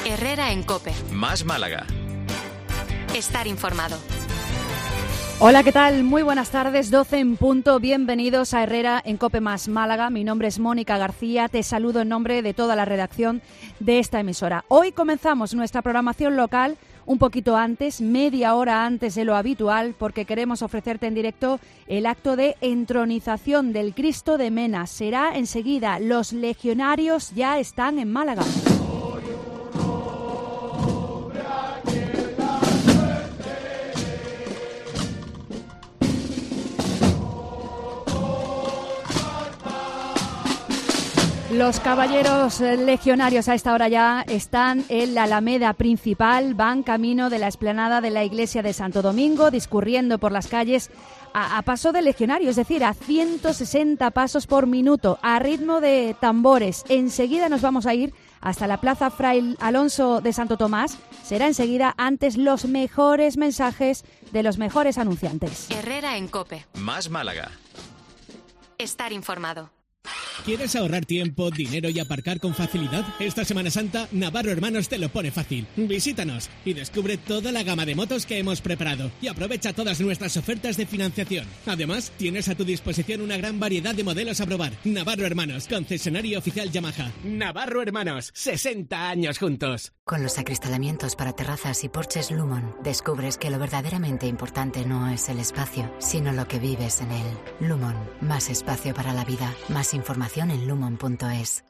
Herrera en COPE. Más Málaga. Estar informado. Hola, ¿qué tal? Muy buenas tardes, 12 en punto. Bienvenidos a Herrera en COPE Más Málaga. Mi nombre es Mónica García. Te saludo en nombre de toda la redacción de esta emisora. Hoy comenzamos nuestra programación local un poquito antes, media hora antes de lo habitual, porque queremos ofrecerte en directo el acto de entronización del Cristo de Mena. Será enseguida. Los legionarios ya están en Málaga. Los caballeros legionarios a esta hora ya están en la Alameda principal, van camino de la explanada de la iglesia de Santo Domingo, discurriendo por las calles a paso de legionario, es decir, a 160 pasos por minuto, a ritmo de tambores. Enseguida nos vamos a ir hasta la Plaza Fray Alonso de Santo Tomás. Será enseguida, antes los mejores mensajes de los mejores anunciantes. Herrera en COPE. Más Málaga. Estar informado. ¿Quieres ahorrar tiempo, dinero y aparcar con facilidad? Esta Semana Santa, Navarro Hermanos te lo pone fácil. Visítanos y descubre toda la gama de motos que hemos preparado y aprovecha todas nuestras ofertas de financiación. Además, tienes a tu disposición una gran variedad de modelos a probar. Navarro Hermanos, concesionario oficial Yamaha. Navarro Hermanos, 60 años juntos. Con los acristalamientos para terrazas y porches Lumon, descubres que lo verdaderamente importante no es el espacio, sino lo que vives en él. Lumon, más espacio para la vida. Más información en lumon.es.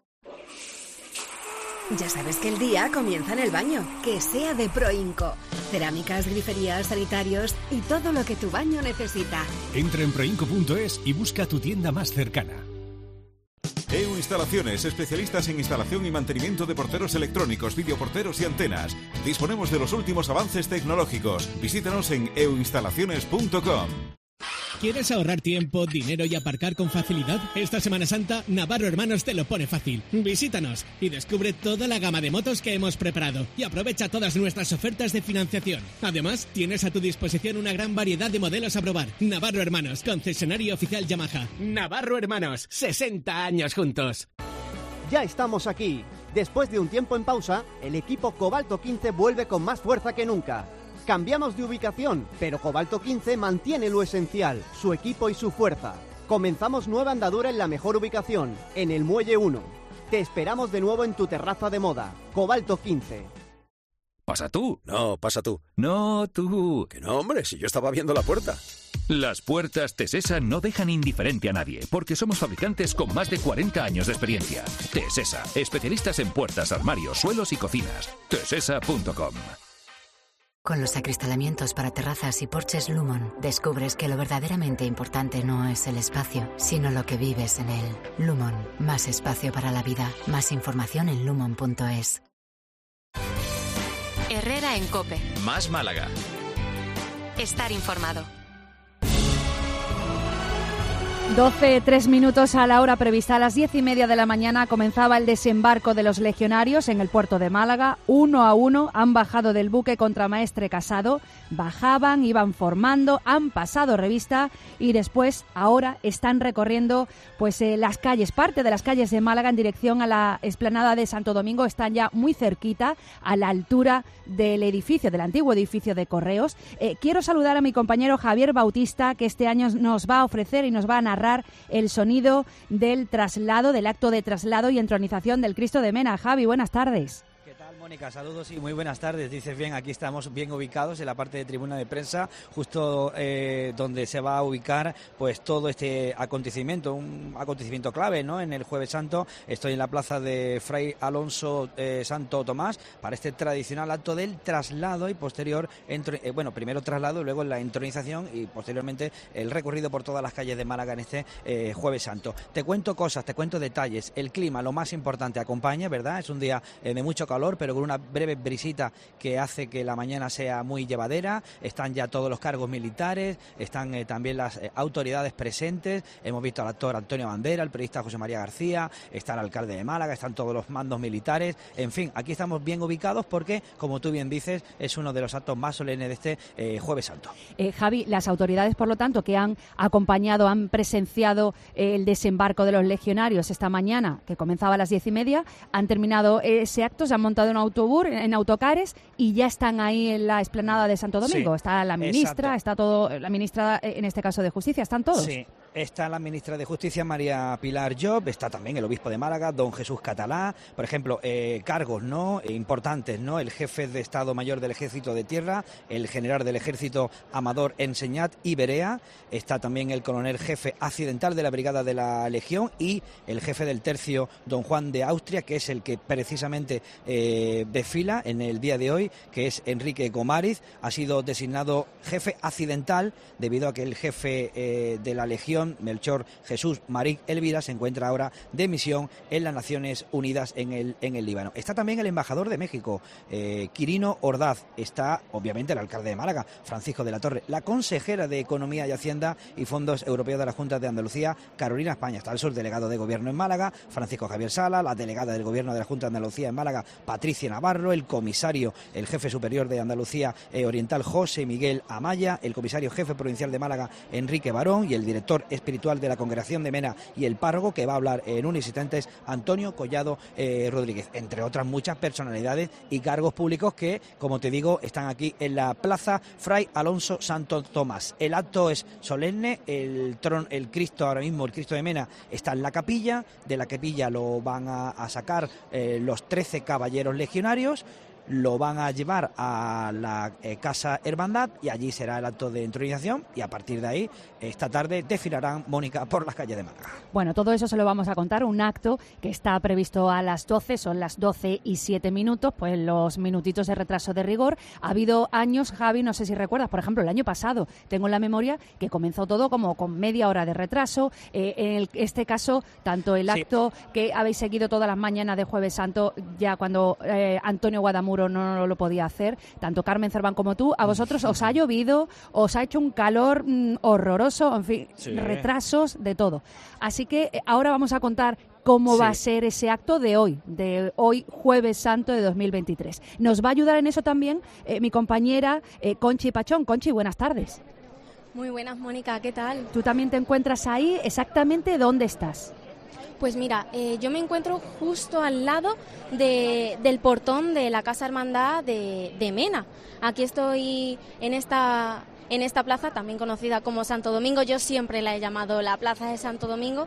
Ya sabes que el día comienza en el baño, que sea de Proinco. Cerámicas, griferías, sanitarios y todo lo que tu baño necesita. Entra en proinco.es y busca tu tienda más cercana. EU Instalaciones, especialistas en instalación y mantenimiento de porteros electrónicos, videoporteros y antenas. Disponemos de los últimos avances tecnológicos. Visítanos en euinstalaciones.com. ¿Quieres ahorrar tiempo, dinero y aparcar con facilidad? Esta Semana Santa, Navarro Hermanos te lo pone fácil. Visítanos y descubre toda la gama de motos que hemos preparado y aprovecha todas nuestras ofertas de financiación. Además, tienes a tu disposición una gran variedad de modelos a probar. Navarro Hermanos, concesionario oficial Yamaha. Navarro Hermanos, 60 años juntos. Ya estamos aquí. Después de un tiempo en pausa, el equipo Cobalto 15 vuelve con más fuerza que nunca. Cambiamos de ubicación, pero Cobalto 15 mantiene lo esencial, su equipo y su fuerza. Comenzamos nueva andadura en la mejor ubicación, en el Muelle 1. Te esperamos de nuevo en tu terraza de moda, Cobalto 15. ¿Pasa tú? No, pasa tú. No, tú. Que no, hombre, si yo estaba viendo la puerta. Las puertas Tesesa no dejan indiferente a nadie, porque somos fabricantes con más de 40 años de experiencia. Tesesa, especialistas en puertas, armarios, suelos y cocinas. Tesesa.com. Con los acristalamientos para terrazas y porches Lumon, descubres que lo verdaderamente importante no es el espacio, sino lo que vives en él. Lumon, más espacio para la vida. Más información en lumon.es. Herrera en COPE. Más Málaga. Estar informado. 12, 3 minutos a la hora prevista. A las 10:30 de la mañana comenzaba el desembarco de los legionarios en el puerto de Málaga. 1 a 1 han bajado del buque Contramaestre Casado. Bajaban, iban formando, han pasado revista y después ahora están recorriendo las calles, parte de las calles de Málaga en dirección a la explanada de Santo Domingo. Están ya muy cerquita, a la altura del edificio, del antiguo edificio de Correos. Quiero saludar a mi compañero Javier Bautista, que este año nos va a ofrecer y nos va a narrar el sonido del traslado, del acto de traslado y entronización del Cristo de Mena. Javi, buenas tardes. ¿Qué tal, Mónica? Saludos y muy buenas tardes. Dices bien, aquí estamos bien ubicados en la parte de tribuna de prensa, justo donde se va a ubicar pues todo este acontecimiento, un acontecimiento clave, ¿no? En el Jueves Santo. Estoy en la plaza de Fray Alonso Santo Tomás para este tradicional acto del traslado y posterior, primero traslado, luego la entronización y posteriormente el recorrido por todas las calles de Málaga en este Jueves Santo. Te cuento cosas, te cuento detalles. El clima, lo más importante, acompaña, ¿verdad? Es un día de mucho calor, pero con una breve brisita que hace que la mañana sea muy llevadera. Están ya todos los cargos militares, están también las autoridades presentes. Hemos visto al actor Antonio Bandera, el periodista José María García, está el alcalde de Málaga, están todos los mandos militares. En fin, aquí estamos bien ubicados porque, como tú bien dices, es uno de los actos más solemnes de este Jueves Santo. Javi, las autoridades, por lo tanto, que han acompañado, han presenciado el desembarco de los legionarios esta mañana, que comenzaba a las 10:30, han terminado ese acto, se han montado en autobús, en autocares, y ya están ahí en la explanada de Santo Domingo. Sí, está la ministra, exacto. está todo, la ministra en este caso de Justicia, están todos. Sí. Está la ministra de Justicia, María Pilar Llop, está también el obispo de Málaga, don Jesús Catalá, por ejemplo, cargos no importantes, ¿no? El jefe de Estado Mayor del Ejército de Tierra, el general del Ejército Amador Enseñat y Berea, está también el coronel jefe accidental de la Brigada de la Legión y el jefe del tercio, don Juan de Austria, que es el que precisamente desfila en el día de hoy, que es Enrique Gomariz, ha sido designado jefe accidental debido a que el jefe de la Legión, Melchor Jesús Marín Elvira, se encuentra ahora de misión en las Naciones Unidas en el Líbano. Está también el embajador de México, Quirino Ordaz, está obviamente el alcalde de Málaga, Francisco de la Torre, la consejera de Economía y Hacienda y Fondos Europeos de la Junta de Andalucía, Carolina España, está el subdelegado de Gobierno en Málaga, Francisco Javier Sala, la delegada del Gobierno de la Junta de Andalucía en Málaga, Patricia Navarro, el comisario, el jefe superior de Andalucía Oriental, José Miguel Amaya, el comisario jefe provincial de Málaga, Enrique Barón, y el director espiritual de la Congregación de Mena y el párroco, que va a hablar en unos instantes, Antonio Collado Rodríguez, entre otras muchas personalidades y cargos públicos que, como te digo, están aquí en la Plaza Fray Alonso Santo Tomás. El acto es solemne, el Cristo, ahora mismo el Cristo de Mena está en la capilla, de la capilla lo van a sacar los 13 caballeros legionarios, lo van a llevar a la Casa Hermandad y allí será el acto de entronización, y a partir de ahí esta tarde desfilarán, Mónica, por las calles de Málaga. Bueno, todo eso se lo vamos a contar, un acto que está previsto a las 12, son las 12:07, pues los minutitos de retraso de rigor. Ha habido años, Javi, no sé si recuerdas, por ejemplo, el año pasado, tengo en la memoria que comenzó todo como con media hora de retraso. En este caso, tanto el acto que habéis seguido todas las mañanas de Jueves Santo, ya cuando Antonio Guadamuro no lo podía hacer, tanto Carmen Cerván como tú, a vosotros os ha llovido, os ha hecho un calor horroroso, en fin, retrasos, de todo. Así que ahora vamos a contar cómo va a ser ese acto de hoy Jueves Santo de 2023. Nos va a ayudar en eso también mi compañera Conchi Pachón. Conchi, buenas tardes. Muy buenas, Mónica, ¿qué tal? ¿Tú también te encuentras ahí? ¿Exactamente dónde estás? Pues mira, yo me encuentro justo al lado del portón de la Casa Hermandad de Mena. Aquí estoy en esta plaza, también conocida como Santo Domingo. Yo siempre la he llamado la Plaza de Santo Domingo,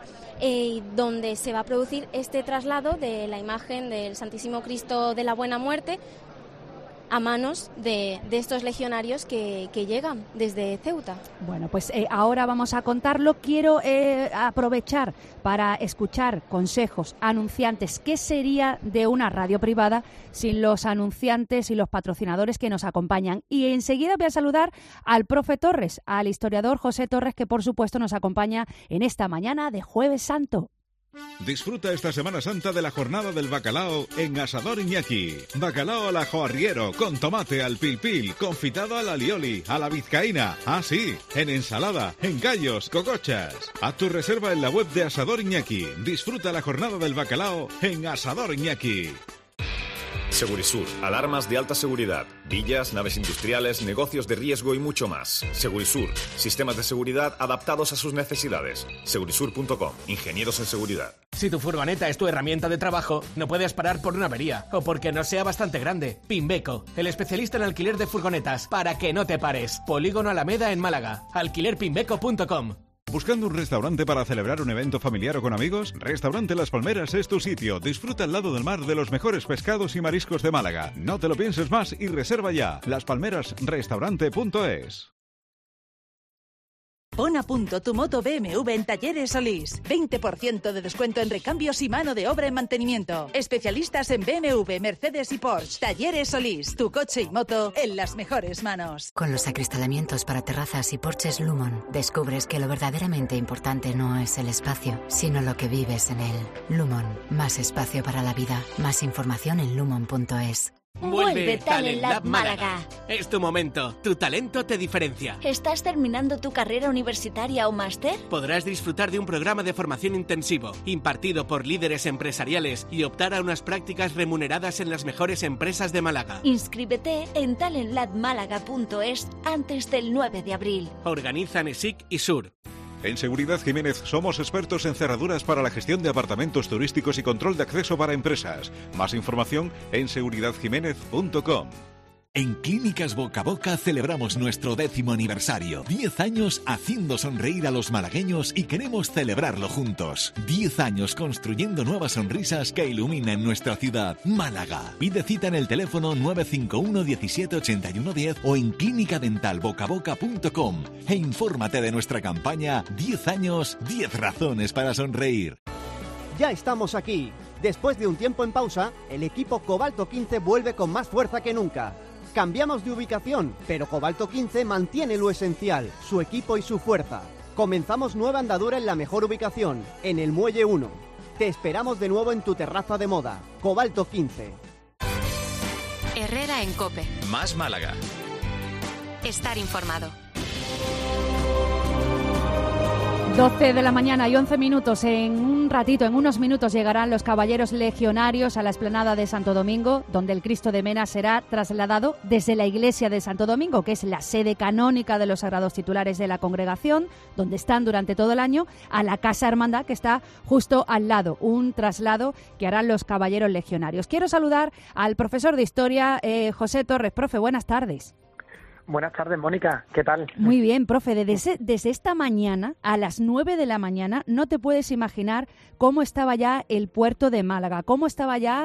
donde se va a producir este traslado de la imagen del Santísimo Cristo de la Buena Muerte a manos de estos legionarios que llegan desde Ceuta. Bueno, pues ahora vamos a contarlo. Quiero aprovechar para escuchar consejos, anunciantes. ¿Qué sería de una radio privada sin los anunciantes y los patrocinadores que nos acompañan? Y enseguida voy a saludar al profe Torres, al historiador José Torres, que por supuesto nos acompaña en esta mañana de Jueves Santo. Disfruta esta Semana Santa de la jornada del bacalao en Asador Iñaki. Bacalao al ajo arriero, con tomate al pil pil, confitado al alioli, a la vizcaína. Ah, sí, en ensalada, en gallos, cocochas. Haz tu reserva en la web de Asador Iñaki. Disfruta la jornada del bacalao en Asador Iñaki. Segurisur, alarmas de alta seguridad, villas, naves industriales, negocios de riesgo y mucho más. Segurisur, sistemas de seguridad adaptados a sus necesidades. Segurisur.com, ingenieros en seguridad. Si tu furgoneta es tu herramienta de trabajo, no puedes parar por una avería o porque no sea bastante grande. Pimbeco, el especialista en alquiler de furgonetas, para que no te pares. Polígono Alameda en Málaga. Alquilerpimbeco.com. ¿Buscando un restaurante para celebrar un evento familiar o con amigos? Restaurante Las Palmeras es tu sitio. Disfruta al lado del mar de los mejores pescados y mariscos de Málaga. No te lo pienses más y reserva ya. laspalmerasrestaurante.es. Pon a punto tu moto BMW en Talleres Solís. 20% de descuento en recambios y mano de obra en mantenimiento. Especialistas en BMW, Mercedes y Porsche. Talleres Solís, tu coche y moto en las mejores manos. Con los acristalamientos para terrazas y porches Lumon, descubres que lo verdaderamente importante no es el espacio, sino lo que vives en él. Lumon, más espacio para la vida. Más información en lumon.es. Vuelve Talent Lab Málaga. Es tu momento, tu talento te diferencia. ¿Estás terminando tu carrera universitaria o máster? Podrás disfrutar de un programa de formación intensivo, impartido por líderes empresariales y optar a unas prácticas remuneradas en las mejores empresas de Málaga. Inscríbete en talentlabmálaga.es antes del 9 de abril. Organizan ESIC y SUR. En Seguridad Jiménez somos expertos en cerraduras para la gestión de apartamentos turísticos y control de acceso para empresas. Más información en seguridadjiménez.com. En Clínicas Boca a Boca celebramos nuestro 10º aniversario. 10 años haciendo sonreír a los malagueños y queremos celebrarlo juntos. 10 años construyendo nuevas sonrisas que iluminen nuestra ciudad, Málaga. Pide cita en el teléfono 951 17 81 10 o en clinicadentalbocaboca.com e infórmate de nuestra campaña 10 años, 10 razones para sonreír. Ya estamos aquí. Después de un tiempo en pausa, el equipo Cobalto 15 vuelve con más fuerza que nunca. Cambiamos de ubicación, pero Cobalto 15 mantiene lo esencial, su equipo y su fuerza. Comenzamos nueva andadura en la mejor ubicación, en el Muelle 1. Te esperamos de nuevo en tu terraza de moda, Cobalto 15. Herrera en COPE. Más Málaga. Estar informado. 12 de la mañana y 11 minutos. En un ratito, en unos minutos, llegarán los caballeros legionarios a la explanada de Santo Domingo, donde el Cristo de Mena será trasladado desde la iglesia de Santo Domingo, que es la sede canónica de los sagrados titulares de la congregación, donde están durante todo el año, a la Casa Hermandad, que está justo al lado. Un traslado que harán los caballeros legionarios. Quiero saludar al profesor de Historia, José Torres. Profe, buenas tardes. Buenas tardes, Mónica. ¿Qué tal? Muy bien, profe. Desde esta mañana, a las 9 de la mañana, no te puedes imaginar cómo estaba ya el puerto de Málaga, cómo estaba ya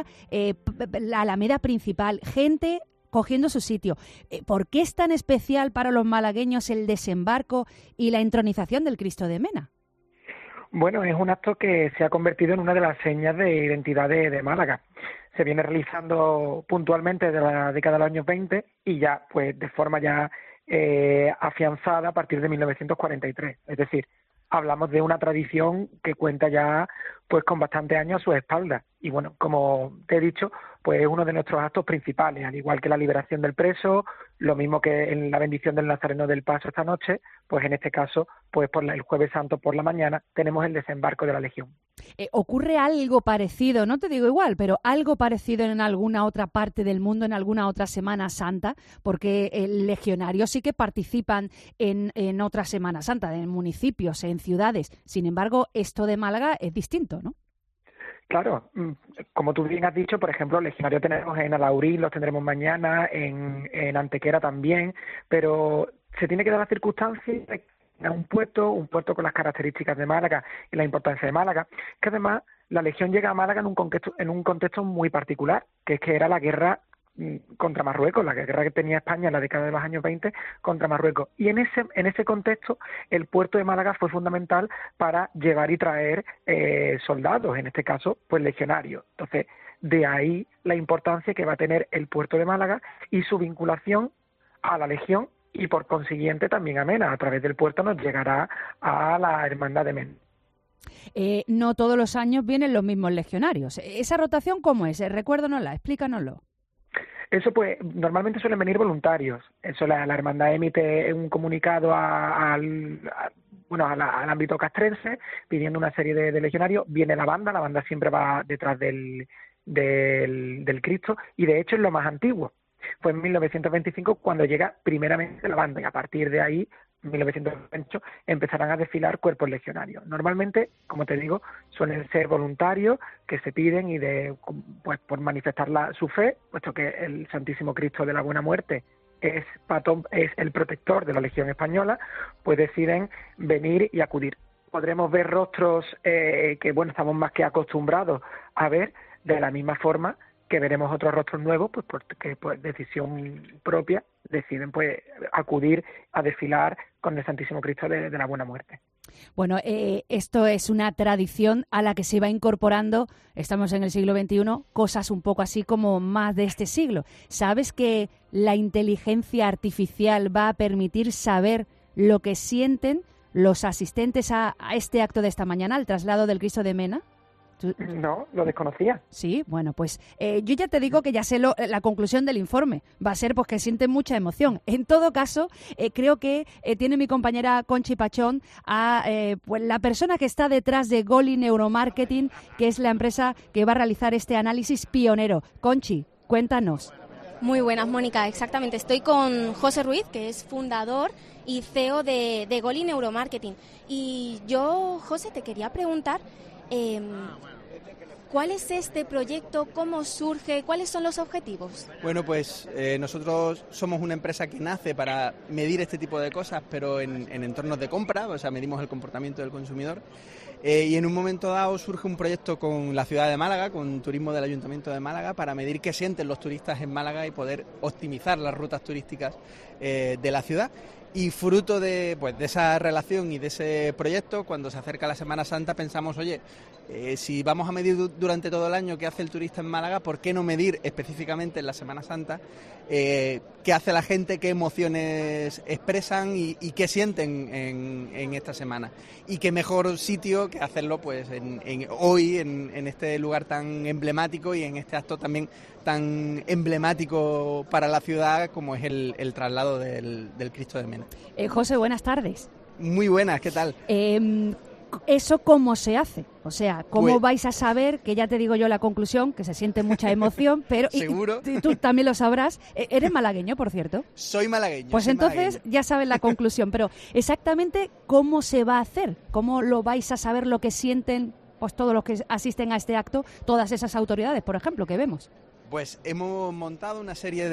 la Alameda principal, gente cogiendo su sitio. ¿Por qué es tan especial para los malagueños el desembarco y la entronización del Cristo de Mena? Bueno, es un acto que se ha convertido en una de las señas de identidad de Málaga. Se viene realizando puntualmente desde la década de los años 20 y ya, pues, de forma ya afianzada a partir de 1943. Es decir, hablamos de una tradición que cuenta ya, pues, con bastantes años a su espalda. Y bueno, como te he dicho, pues es uno de nuestros actos principales, al igual que la liberación del preso, lo mismo que en la bendición del Nazareno del Paso esta noche, pues en este caso, pues por el Jueves Santo por la mañana, tenemos el desembarco de la Legión. ¿Ocurre algo parecido, no te digo igual, pero algo parecido en alguna otra parte del mundo, en alguna otra Semana Santa? Porque legionarios sí que participan en otra Semana Santa, en municipios, en ciudades. Sin embargo, esto de Málaga es distinto, ¿no? Claro, como tú bien has dicho, por ejemplo, legionarios tenemos en Alaurín, los tendremos mañana, en Antequera también, pero se tiene que dar la circunstancia de un puerto con las características de Málaga y la importancia de Málaga, que además la Legión llega a Málaga en un contexto muy particular, que es que era la guerra contra Marruecos, la guerra que tenía España en la década de los años 20 contra Marruecos. Y en ese contexto, el puerto de Málaga fue fundamental para llevar y traer soldados, en este caso, pues legionarios. Entonces, de ahí la importancia que va a tener el puerto de Málaga y su vinculación a la Legión y, por consiguiente, también a Mena. A través del puerto nos llegará a la Hermandad de Mena. No todos los años vienen los mismos legionarios. ¿Esa rotación cómo es? Recuérdanosla, explícanoslo. Eso, pues, normalmente suelen venir voluntarios. Eso la hermandad emite un comunicado al ámbito castrense pidiendo una serie de legionarios. Viene la banda siempre va detrás del Cristo y, de hecho, es lo más antiguo. Fue en 1925 cuando llega primeramente la banda y a partir de ahí, 1928, empezarán a desfilar cuerpos legionarios. Normalmente, como te digo, suelen ser voluntarios que se piden y pues por manifestar su fe, puesto que el Santísimo Cristo de la Buena Muerte es el protector de la Legión Española, pues deciden venir y acudir. Podremos ver rostros que, bueno, estamos más que acostumbrados a ver, de la misma forma que veremos otros rostros nuevos, pues porque por decisión propia deciden pues acudir a desfilar con el Santísimo Cristo de la Buena Muerte. Bueno, esto es una tradición a la que se va incorporando, estamos en el siglo XXI, cosas un poco así como más de este siglo. ¿Sabes que la inteligencia artificial va a permitir saber lo que sienten los asistentes a este acto de esta mañana, al traslado del Cristo de Mena? No, lo desconocía. Sí, bueno, pues yo ya te digo que ya sé la conclusión del informe. Va a ser pues que sienten mucha emoción. En todo caso, creo que tiene mi compañera Conchi Pachón a pues la persona que está detrás de Goli Neuromarketing, que es la empresa que va a realizar este análisis pionero. Conchi, cuéntanos. Muy buenas, Mónica, exactamente. Estoy con José Ruiz, que es fundador y CEO de Goli Neuromarketing. Y yo, José, te quería preguntar, ¿cuál es este proyecto? ¿Cómo surge? ¿Cuáles son los objetivos? Bueno, pues nosotros somos una empresa que nace para medir este tipo de cosas, pero en entornos de compra, o sea, medimos el comportamiento del consumidor. Y en un momento dado surge un proyecto con la ciudad de Málaga, con Turismo del Ayuntamiento de Málaga, para medir qué sienten los turistas en Málaga y poder optimizar las rutas turísticas de la ciudad. Y fruto de esa relación y de ese proyecto, cuando se acerca la Semana Santa, pensamos, oye, si vamos a medir durante todo el año qué hace el turista en Málaga, ¿por qué no medir específicamente en la Semana Santa qué hace la gente, qué emociones expresan y qué sienten en esta semana? Y qué mejor sitio que hacerlo pues hoy, en este lugar tan emblemático y en este acto también tan emblemático para la ciudad como es el traslado del Cristo de Mena. José, buenas tardes. Muy buenas, ¿qué tal? ¿Eso cómo se hace? O sea, ¿cómo Pues, vais a saber, que ya te digo yo la conclusión, que se siente mucha emoción, pero ¿Seguro? y tú también lo sabrás? ¿Eres malagueño, por cierto? Soy malagueño. Pues soy entonces malagueño. ya sabes la conclusión, pero exactamente cómo se va a hacer, cómo lo vais a saber, lo que sienten pues todos los que asisten a este acto, todas esas autoridades, por ejemplo, que vemos. Pues hemos montado una serie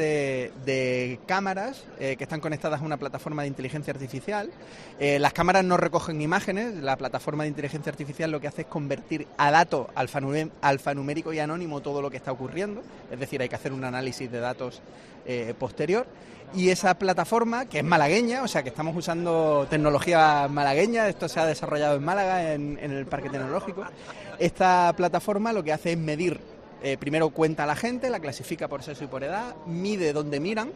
de cámaras que están conectadas a una plataforma de inteligencia artificial. Las cámaras no recogen imágenes, la plataforma de inteligencia artificial lo que hace es convertir a datos alfanumérico y anónimo todo lo que está ocurriendo, es decir, hay que hacer un análisis de datos posterior. Y esa plataforma, que es malagueña, o sea que estamos usando tecnología malagueña, esto se ha desarrollado en Málaga, en el Parque Tecnológico, esta plataforma lo que hace es medir. Primero cuenta a la gente, la clasifica por sexo y por edad, mide dónde miran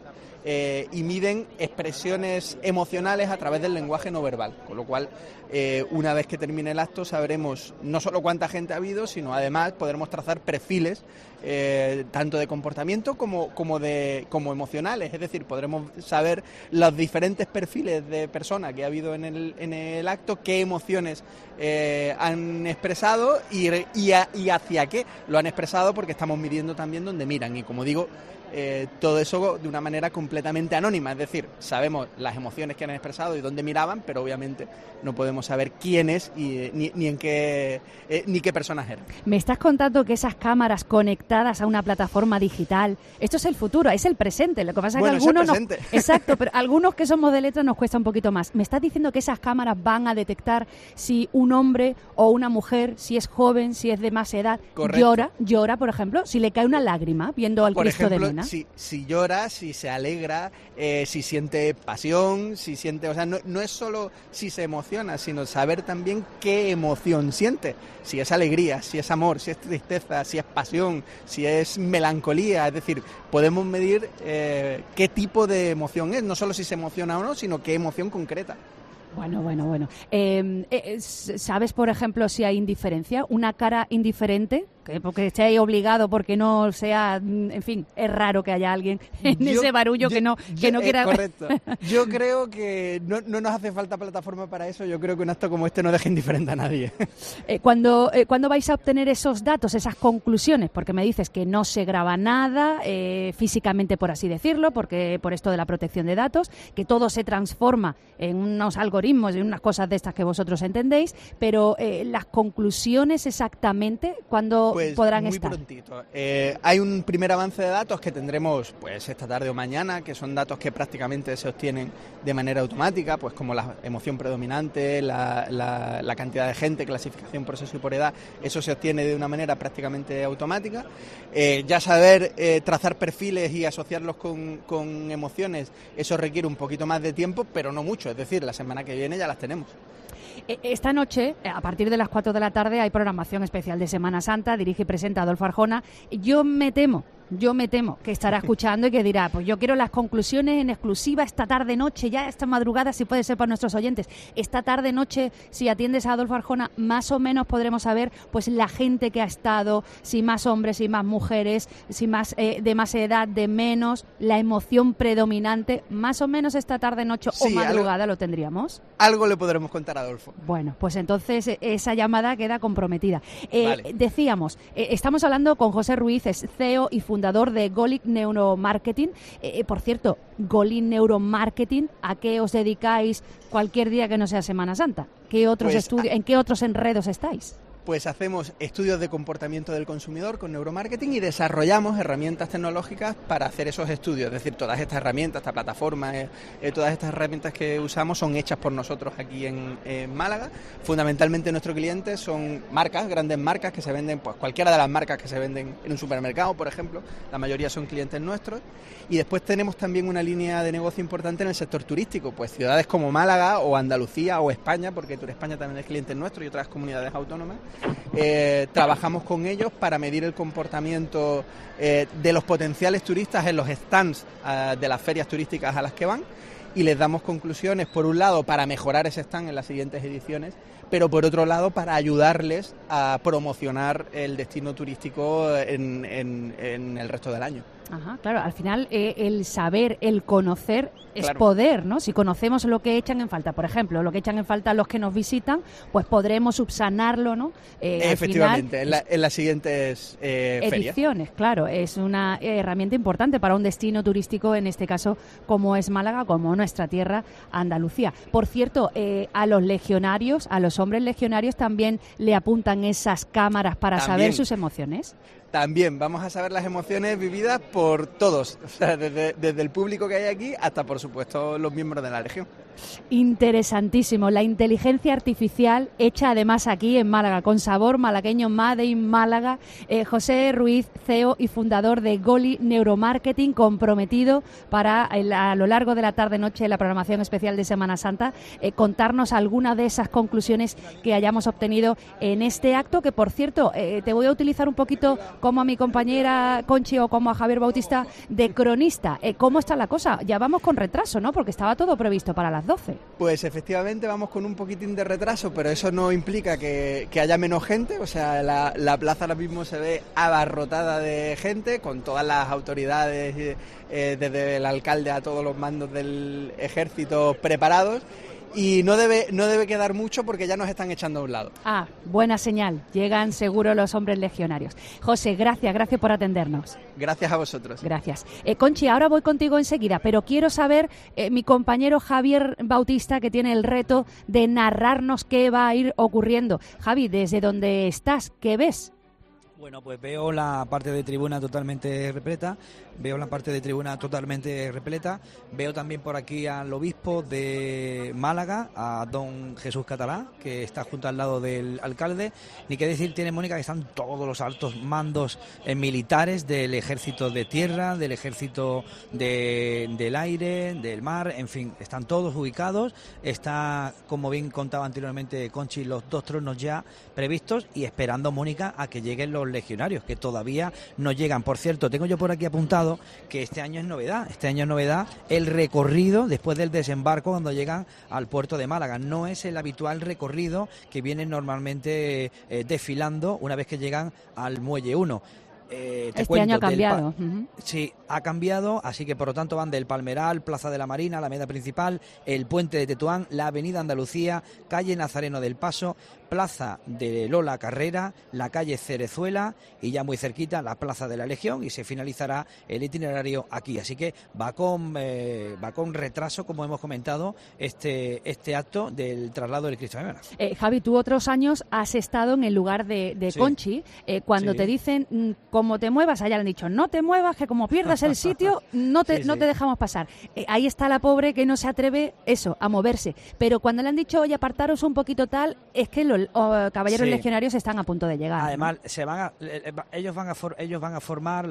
y miden expresiones emocionales a través del lenguaje no verbal. Con lo cual, una vez que termine el acto, sabremos no solo cuánta gente ha habido, sino además podremos trazar perfiles tanto de comportamiento como emocionales. Es decir, podremos saber los diferentes perfiles de persona que ha habido en el acto, qué emociones han expresado y hacia qué lo han expresado, porque estamos midiendo también dónde miran. Y como digo, todo eso de una manera completamente anónima, es decir, sabemos las emociones que han expresado y dónde miraban, pero obviamente no podemos saber quiénes ni qué personas eran. Me estás contando que esas cámaras conectadas a una plataforma digital, esto es el futuro, es el presente. Lo que pasa es que algunos exacto, pero algunos que somos de letras nos cuesta un poquito más. Me estás diciendo que esas cámaras van a detectar si un hombre o una mujer, si es joven, si es de más edad, llora, por ejemplo, si le cae una lágrima viendo al Cristo de Mena. Si llora, si se alegra, si siente pasión, si siente, o sea, no es solo si se emociona, sino saber también qué emoción siente. Si es alegría, si es amor, si es tristeza, si es pasión, si es melancolía. Es decir, podemos medir qué tipo de emoción es, no solo si se emociona o no, sino qué emoción concreta. Bueno. ¿Sabes, por ejemplo, si hay indiferencia? ¿Una cara indiferente? Porque esté ahí obligado, porque no sea... En fin, es raro que haya alguien en ese barullo que no quiera... Correcto. Yo creo que no nos hace falta plataforma para eso. Yo creo que un acto como este no deja indiferente a nadie. ¿Cuándo vais a obtener esos datos, esas conclusiones? Porque me dices que no se graba nada físicamente, por así decirlo, porque por esto de la protección de datos, que todo se transforma en unos algoritmos, en unas cosas de estas que vosotros entendéis, pero las conclusiones exactamente, ¿cuándo podrán muy estar? Prontito. Hay un primer avance de datos que tendremos pues esta tarde o mañana, que son datos que prácticamente se obtienen de manera automática, pues como la emoción predominante, la cantidad de gente, clasificación por sexo y por edad, eso se obtiene de una manera prácticamente automática. Ya saber trazar perfiles y asociarlos con emociones, eso requiere un poquito más de tiempo, pero no mucho, es decir, la semana que viene ya las tenemos. Esta noche, a partir de las 4 de la tarde, hay programación especial de Semana Santa, dirige y presenta Adolfo Arjona. Yo me temo que estará escuchando y que dirá, pues yo quiero las conclusiones en exclusiva esta tarde-noche, ya esta madrugada, si puede ser para nuestros oyentes. Esta tarde-noche, si atiendes a Adolfo Arjona, más o menos podremos saber pues la gente que ha estado, si más hombres, si más mujeres, si más de más edad, de menos, la emoción predominante, más o menos esta tarde-noche o madrugada lo tendríamos. Algo le podremos contar a Adolfo. Bueno, pues entonces esa llamada queda comprometida. Vale. Decíamos, estamos hablando con José Ruiz, es CEO y fundador fundador de Golic Neuromarketing. Por cierto, Golic Neuromarketing, ¿a qué os dedicáis cualquier día que no sea Semana Santa? ¿En qué otros enredos estáis? Pues hacemos estudios de comportamiento del consumidor con neuromarketing y desarrollamos herramientas tecnológicas para hacer esos estudios. Es decir, todas estas herramientas, esta plataforma, todas estas herramientas que usamos son hechas por nosotros aquí en Málaga. Fundamentalmente nuestros clientes son marcas, grandes marcas que se venden, pues cualquiera de las marcas que se venden en un supermercado, por ejemplo. La mayoría son clientes nuestros. Y después tenemos también una línea de negocio importante en el sector turístico, pues ciudades como Málaga o Andalucía o España, porque Tour España también es cliente nuestro y otras comunidades autónomas. Trabajamos con ellos para medir el comportamiento de los potenciales turistas en los stands de las ferias turísticas a las que van y les damos conclusiones, por un lado, para mejorar ese stand en las siguientes ediciones, pero por otro lado para ayudarles a promocionar el destino turístico en el resto del año. Ajá, claro, al final el saber, el conocer es Claro. poder, ¿no? Si conocemos lo que echan en falta, por ejemplo, lo que echan en falta los que nos visitan, pues podremos subsanarlo, ¿no? Efectivamente, al final, en las siguientes ferias. ediciones, claro, es una herramienta importante para un destino turístico, en este caso como es Málaga, como nuestra tierra, Andalucía. Por cierto, a los legionarios, a los hombres legionarios también le apuntan esas cámaras para También. saber sus emociones. También vamos a saber las emociones vividas por todos, o sea, desde el público que hay aquí hasta, por supuesto, los miembros de la Legión. Interesantísimo, la inteligencia artificial hecha además aquí en Málaga, con sabor malagueño, Made in Málaga. José Ruiz, CEO y fundador de Golic Neuromarketing, comprometido para a lo largo de la tarde-noche en la programación especial de Semana Santa, contarnos alguna de esas conclusiones que hayamos obtenido en este acto, que por cierto, te voy a utilizar un poquito como a mi compañera Conchi o como a Javier Bautista de cronista. ¿Cómo está la cosa? Ya vamos con retraso, ¿no? Porque estaba todo previsto para las 12. Pues efectivamente vamos con un poquitín de retraso, pero eso no implica que haya menos gente, o sea, la plaza ahora mismo se ve abarrotada de gente, con todas las autoridades, desde el alcalde a todos los mandos del ejército preparados. Y no debe quedar mucho porque ya nos están echando a un lado. Ah, buena señal. Llegan seguro los hombres legionarios. José, gracias por atendernos. Gracias a vosotros. Gracias. Conchi, ahora voy contigo enseguida, pero quiero saber, mi compañero Javier Bautista, que tiene el reto de narrarnos qué va a ir ocurriendo. Javi, desde donde estás, ¿qué ves? Bueno, pues veo la parte de tribuna totalmente repleta, veo también por aquí al obispo de Málaga, a don Jesús Catalá, que está junto al lado del alcalde. Ni qué decir tiene, Mónica, que están todos los altos mandos militares del ejército de tierra, del ejército del aire, del mar, en fin, están todos ubicados. Está, como bien contaba anteriormente Conchi, los 2 tronos ya previstos y esperando, Mónica, a que lleguen los legionarios, que todavía no llegan. Por cierto, tengo yo por aquí apuntado que este año es novedad el recorrido después del desembarco cuando llegan al puerto de Málaga. No es el habitual recorrido que vienen normalmente desfilando una vez que llegan al Muelle 1. Este año ha cambiado. Sí, ha cambiado, así que por lo tanto van del Palmeral, Plaza de la Marina, la Alameda Principal, el Puente de Tetuán, la Avenida Andalucía, calle Nazareno del Paso, Plaza de Lola Carrera, la calle Cerezuela y ya muy cerquita la Plaza de la Legión, y se finalizará el itinerario aquí. Así que va con retraso, como hemos comentado, este acto del traslado del Cristo de Mena. Javi, tú otros años has estado en el lugar de sí. Conchi. Cuando te dicen como te muevas, allá le han dicho no te muevas, que como pierdas el sitio no te dejamos pasar. Ahí está la pobre que no se atreve a moverse. Pero cuando le han dicho oye, apartaros un poquito tal, es que los caballeros legionarios están a punto de llegar. Además, ¿no? ellos van a formar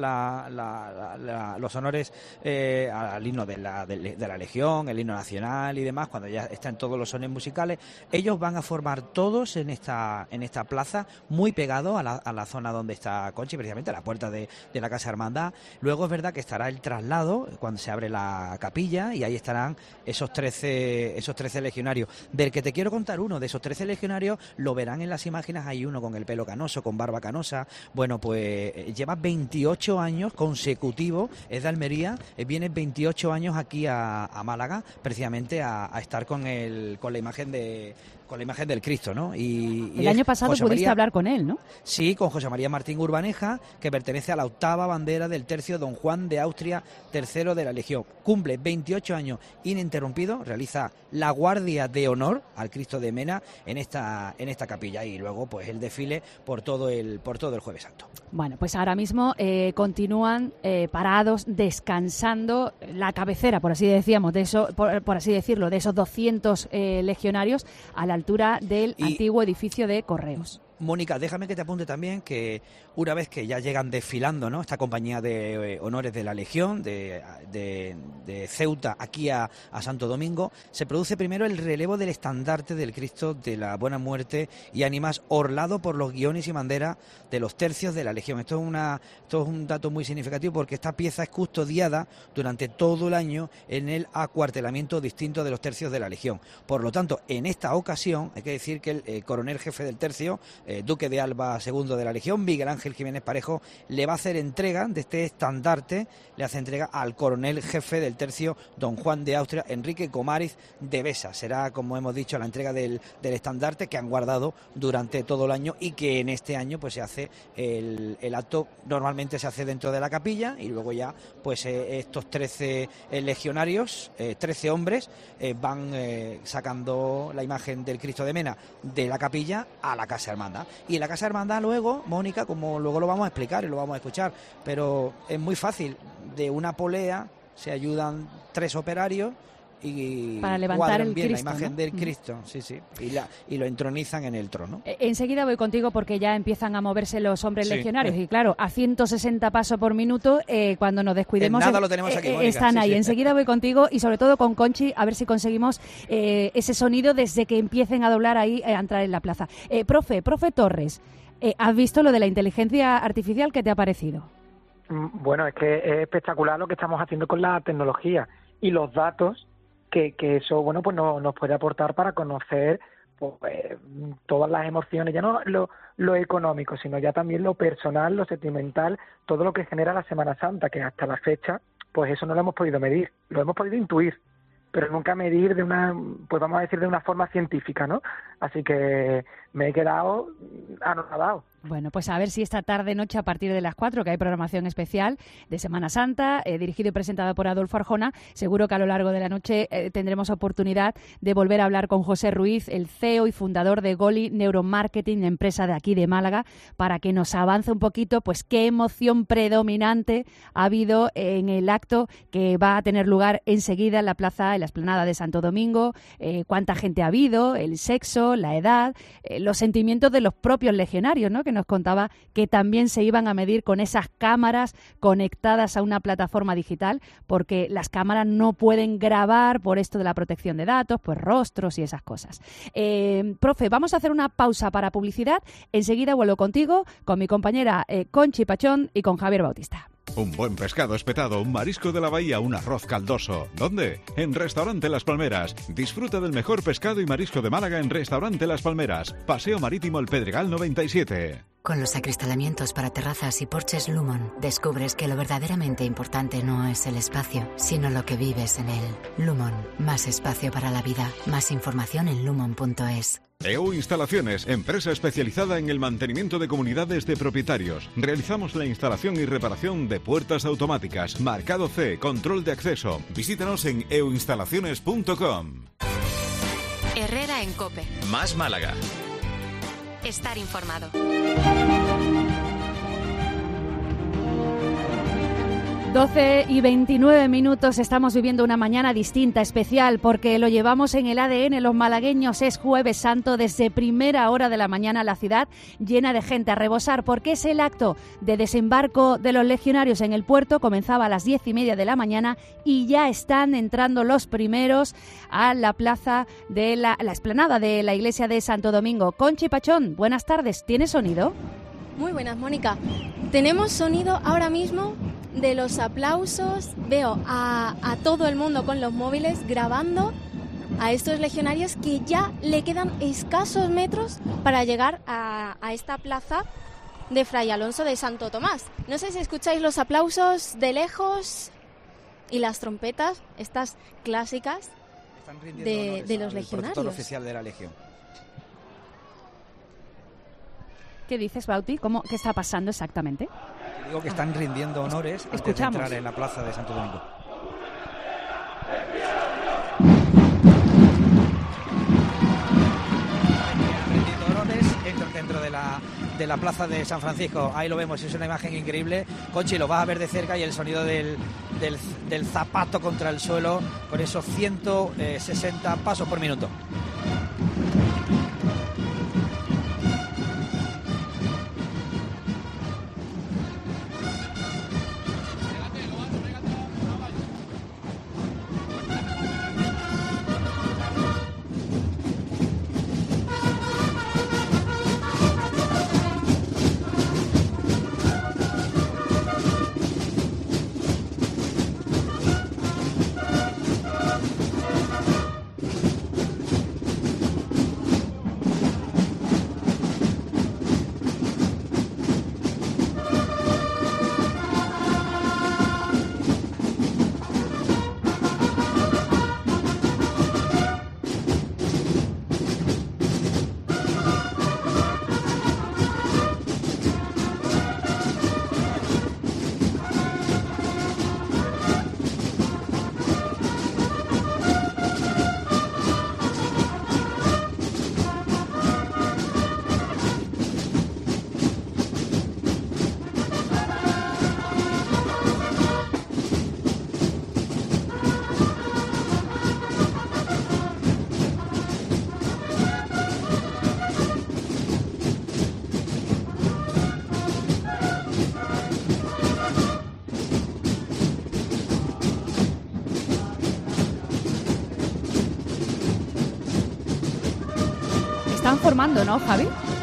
los honores al himno de la Legión, el himno nacional y demás, cuando ya están todos los sones musicales. Ellos van a formar todos en esta plaza, muy pegado a la zona donde está Conchi, precisamente a la puerta de la Casa Hermandad. Luego es verdad que estará el traslado cuando se abre la capilla y ahí estarán esos 13 legionarios. Del que te quiero contar uno de esos 13 legionarios, lo verán en las imágenes, hay uno con el pelo canoso, con barba canosa. Bueno, pues lleva 28 años consecutivos, es de Almería, viene 28 años aquí a Málaga, precisamente a estar con la imagen de con la imagen del Cristo, ¿no? Y el año pasado pudiste hablar con él, ¿no? Sí, con José María Martín Urbaneja, que pertenece a la 8ª bandera del tercio Don Juan de Austria, tercero de la Legión. Cumple 28 años ininterrumpido, realiza la guardia de honor al Cristo de Mena en esta capilla y luego pues el desfile por todo el Jueves Santo. Bueno, pues ahora mismo continúan parados, descansando la cabecera, por así decíamos, de eso, por así decirlo, de esos 200 legionarios a la altura del antiguo edificio de Correos. Mónica, déjame que te apunte también que una vez que ya llegan desfilando, ¿no?, esta compañía de honores de la Legión de Ceuta aquí a Santo Domingo, se produce primero el relevo del estandarte del Cristo de la Buena Muerte y Ánimas, orlado por los guiones y banderas de los tercios de la Legión. Esto es un dato muy significativo porque esta pieza es custodiada durante todo el año en el acuartelamiento distinto de los tercios de la Legión. Por lo tanto, en esta ocasión hay que decir que el coronel jefe del tercio, Duque de Alba II de la Legión, Miguel Ángel Jiménez Parejo, le va a hacer entrega de este estandarte, le hace entrega al coronel jefe del tercio, don Juan de Austria, Enrique Comariz de Besa. Será, como hemos dicho, la entrega del estandarte que han guardado durante todo el año y que en este año pues se hace el acto, normalmente se hace dentro de la capilla y luego ya pues estos 13 legionarios, 13 hombres, van sacando la imagen del Cristo de Mena de la capilla a la Casa Hermandad. Y en la Casa Hermandad luego, Mónica, como luego lo vamos a explicar y lo vamos a escuchar, pero es muy fácil, de una polea se ayudan 3 operarios y para levantar el bien Cristo, la imagen, ¿no?, del Cristo, sí, y lo entronizan en el trono. Enseguida voy contigo porque ya empiezan a moverse los hombres legionarios y claro, a 160 pasos por minuto, cuando nos descuidemos nada lo tenemos aquí, Mónica. Están ahí. Enseguida voy contigo y sobre todo con Conchi, a ver si conseguimos ese sonido desde que empiecen a doblar ahí, a entrar en la plaza. Profe Torres, ¿has visto lo de la inteligencia artificial? ¿Qué te ha parecido? Bueno, es que es espectacular lo que estamos haciendo con la tecnología y los datos que eso, bueno, pues nos puede aportar para conocer pues, todas las emociones, ya no lo económico, sino ya también lo personal, lo sentimental, todo lo que genera la Semana Santa, que hasta la fecha, pues eso no lo hemos podido medir, lo hemos podido intuir, pero nunca medir de una, pues vamos a decir, de una forma científica, ¿no? Así que me he quedado anonadado. Bueno, pues a ver si esta tarde-noche, a partir de las 4, que hay programación especial de Semana Santa, dirigido y presentado por Adolfo Arjona, seguro que a lo largo de la noche tendremos oportunidad de volver a hablar con José Ruiz, el CEO y fundador de Goli Neuromarketing, empresa de aquí de Málaga, para que nos avance un poquito pues qué emoción predominante ha habido en el acto que va a tener lugar enseguida en la plaza, en la explanada de Santo Domingo, cuánta gente ha habido, el sexo, la edad, los sentimientos de los propios legionarios, ¿no?, que nos contaba que también se iban a medir con esas cámaras conectadas a una plataforma digital, porque las cámaras no pueden grabar por esto de la protección de datos, pues rostros y esas cosas. Profe, vamos a hacer una pausa para publicidad. Enseguida vuelvo contigo, con mi compañera Conchi Pachón y con Javier Bautista. Un buen pescado espetado, un marisco de la bahía, un arroz caldoso. ¿Dónde? En Restaurante Las Palmeras. Disfruta del mejor pescado y marisco de Málaga en Restaurante Las Palmeras. Paseo Marítimo El Pedregal 97. Con los acristalamientos para terrazas y porches Lumon, descubres que lo verdaderamente importante no es el espacio, sino lo que vives en él. Lumon, más espacio para la vida. Más información en lumon.es. EU Instalaciones, empresa especializada en el mantenimiento de comunidades de propietarios. Realizamos la instalación y reparación de puertas automáticas, marcado C, control de acceso. Visítanos en euinstalaciones.com. Herrera en COPE. Más Málaga. Estar informado. 12:29, estamos viviendo una mañana distinta, especial, porque lo llevamos en el ADN los malagueños. Es Jueves Santo, desde primera hora de la mañana la ciudad llena de gente a rebosar, porque es el acto de desembarco de los legionarios en el puerto. Comenzaba a las 10:30 de la mañana y ya están entrando los primeros a la plaza de la explanada de la iglesia de Santo Domingo. Conchi Pachón, buenas tardes, ¿tienes sonido? Muy buenas, Mónica. Tenemos sonido ahora mismo de los aplausos. Veo a todo el mundo con los móviles grabando a estos legionarios que ya le quedan escasos metros para llegar a esta plaza de Fray Alonso de Santo Tomás. No sé si escucháis los aplausos de lejos y las trompetas, estas clásicas de los legionarios. El protocolo oficial de la Legión. ¿Qué dices, Bauti? ¿Qué está pasando exactamente? Digo que están rindiendo honores antes de entrar en la plaza de Santo Domingo. Dentro de la plaza de San Francisco. Ahí lo vemos, es una imagen increíble. Conchi, lo vas a ver de cerca y el sonido del zapato contra el suelo con esos 160 pasos por minuto. Están formando, ¿no, Javi?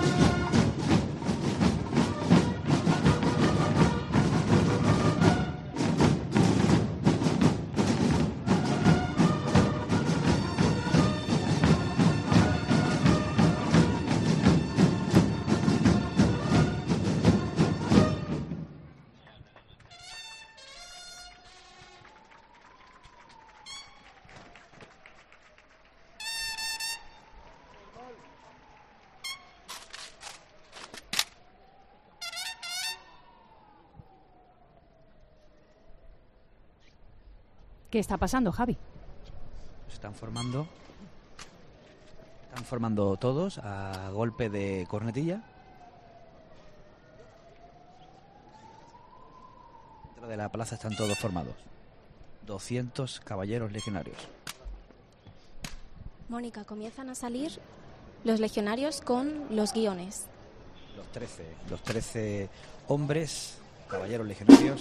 ¿Qué está pasando, Javi? Están formando todos a golpe de cornetilla. Dentro de la plaza están todos formados. 200 caballeros legionarios. Mónica, comienzan a salir los legionarios con los guiones. Los 13 hombres, caballeros legionarios.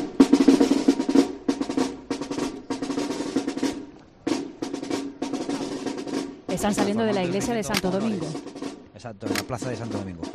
Están saliendo de la iglesia de Santo Domingo. Exacto, en la plaza de Santo Domingo.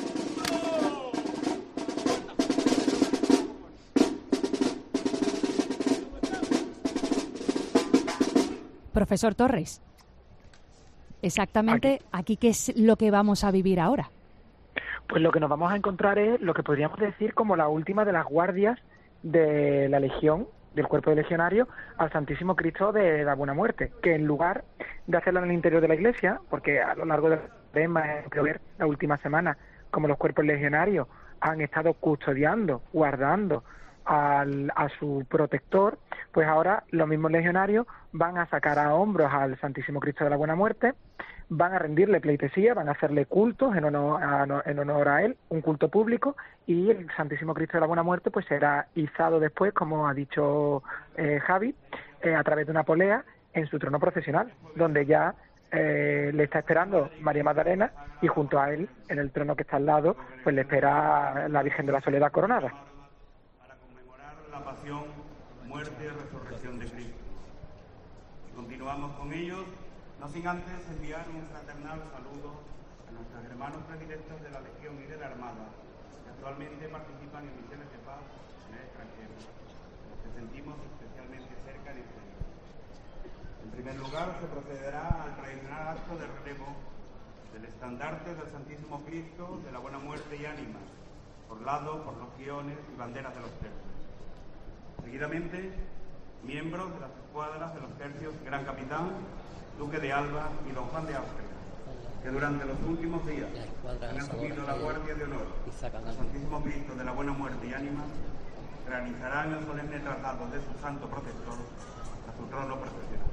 Profesor Torres, exactamente aquí, ¿qué es lo que vamos a vivir ahora? Pues lo que nos vamos a encontrar es lo que podríamos decir como la última de las guardias de la Legión, del cuerpo de legionarios, al Santísimo Cristo de la Buena Muerte, que en lugar de hacerlo en el interior de la iglesia, porque a lo largo de la última semana, como los cuerpos legionarios han estado custodiando, guardando a su protector, pues ahora los mismos legionarios van a sacar a hombros al Santísimo Cristo de la Buena Muerte, van a rendirle pleitesía, van a hacerle cultos en honor a él, un culto público, y el Santísimo Cristo de la Buena Muerte pues será izado después, como ha dicho Javi, a través de una polea en su trono procesional, donde ya le está esperando María Magdalena, y junto a él, en el trono que está al lado, pues le espera la Virgen de la Soledad coronada. Para conmemorar la pasión, muerte y resurrección de Cristo. Y continuamos con ellos, no sin antes enviar un fraternal saludo a nuestros hermanos predilectos de la Legión y de la Armada, que actualmente participan en misiones de paz en el extranjero, los que sentimos especialmente cerca en este día. En primer lugar, se procederá al tradicional acto de relevo del estandarte del Santísimo Cristo de la Buena Muerte y Ánimas, orlado por los guiones y banderas de los tercios. Seguidamente, miembros de las escuadras de los tercios Gran Capitán, Duque de Alba y Don Juan de Austria, que que durante los últimos días han asumido la guardia de honor al Santísimo Cristo de la Buena Muerte y Ánima, realizarán el solemne traslado de su santo protector a su trono procesional.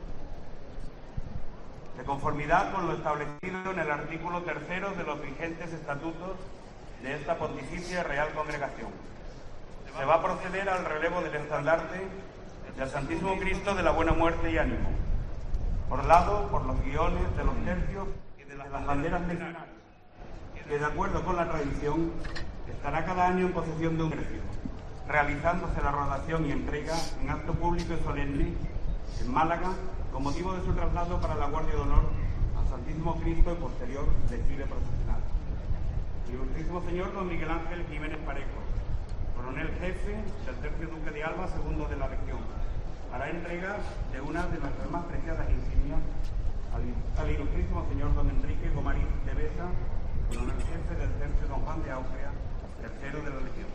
De conformidad con lo establecido en el artículo 3 de los vigentes estatutos de esta Pontificia Real Congregación, se va a proceder al relevo del estandarte del Santísimo Cristo de la Buena Muerte y Ánimo, orlado por los guiones de los tercios y de las banderas legionarias, que de acuerdo con la tradición estará cada año en posesión de un tercio, realizándose la rodación y entrega en acto público y solemne en Málaga con motivo de su traslado para la Guardia de Honor al Santísimo Cristo y posterior desfile procesional. El Ilustrísimo Señor Don Miguel Ángel Jiménez Parejo, coronel jefe del Tercio Duque de Alba, segundo de la Legión, hará entrega de una de nuestras más preciadas insignias al Ilustrísimo Señor Don Enrique Gomariz de Besa, coronel jefe del Tercio Don Juan de Austria, tercero de la Legión.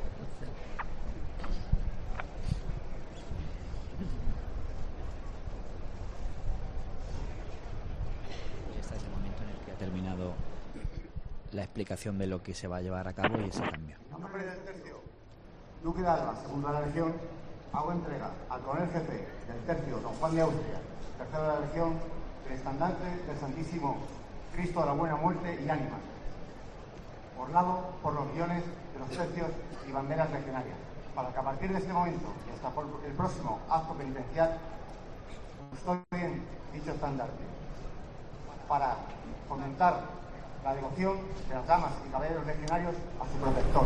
Este es el momento en el que ha terminado la explicación de lo que se va a llevar a cabo y ese cambio. En nombre del Tercio Duque de Alba, segundo de la Legión, hago entrega al coronel jefe del Tercio Don Juan de Austria, tercero de la Legión, el estandarte del Santísimo Cristo de la Buena Muerte y Ánima, orlado por los guiones de los tercios y banderas legionarias, para que a partir de este momento y hasta por el próximo acto penitencial custodien dicho estandarte, para fomentar la devoción de las damas y caballeros legionarios a su protector.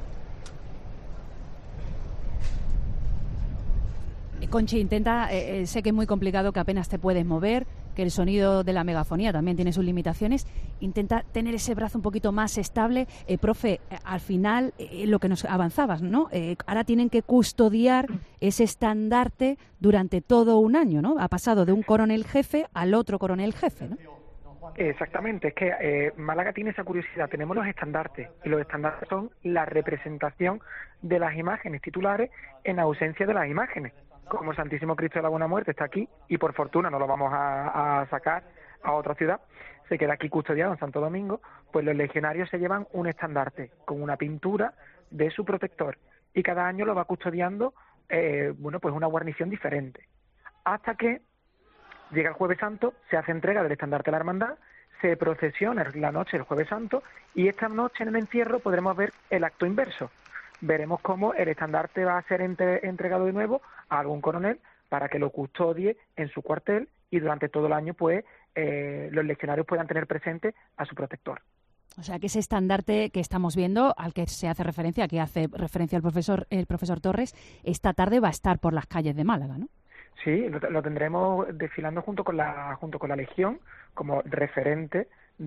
Conchi, intenta, sé que es muy complicado, que apenas te puedes mover, que el sonido de la megafonía también tiene sus limitaciones. Intenta tener ese brazo un poquito más estable. Profe, al final, lo que nos avanzabas, ¿no? Ahora tienen que custodiar ese estandarte durante todo un año, ¿no? Ha pasado de un coronel jefe al otro coronel jefe, ¿no? Exactamente, es que Málaga tiene esa curiosidad. Tenemos los estandartes, y los estandartes son la representación de las imágenes titulares en ausencia de las imágenes. Como el Santísimo Cristo de la Buena Muerte está aquí, y por fortuna no lo vamos a sacar a otra ciudad, se queda aquí custodiado en Santo Domingo, pues los legionarios se llevan un estandarte con una pintura de su protector, y cada año lo va custodiando pues una guarnición diferente, hasta que llega el Jueves Santo, se hace entrega del estandarte a la hermandad, se procesiona la noche del Jueves Santo, y esta noche en el encierro podremos ver el acto inverso. Veremos cómo el estandarte va a ser entregado de nuevo a algún coronel para que lo custodie en su cuartel, y durante todo el año pues los legionarios puedan tener presente a su protector. O sea, que ese estandarte que estamos viendo, al que se hace referencia, que hace referencia el profesor Torres, esta tarde va a estar por las calles de Málaga, ¿no? Sí, lo tendremos desfilando junto con la Legión, como referente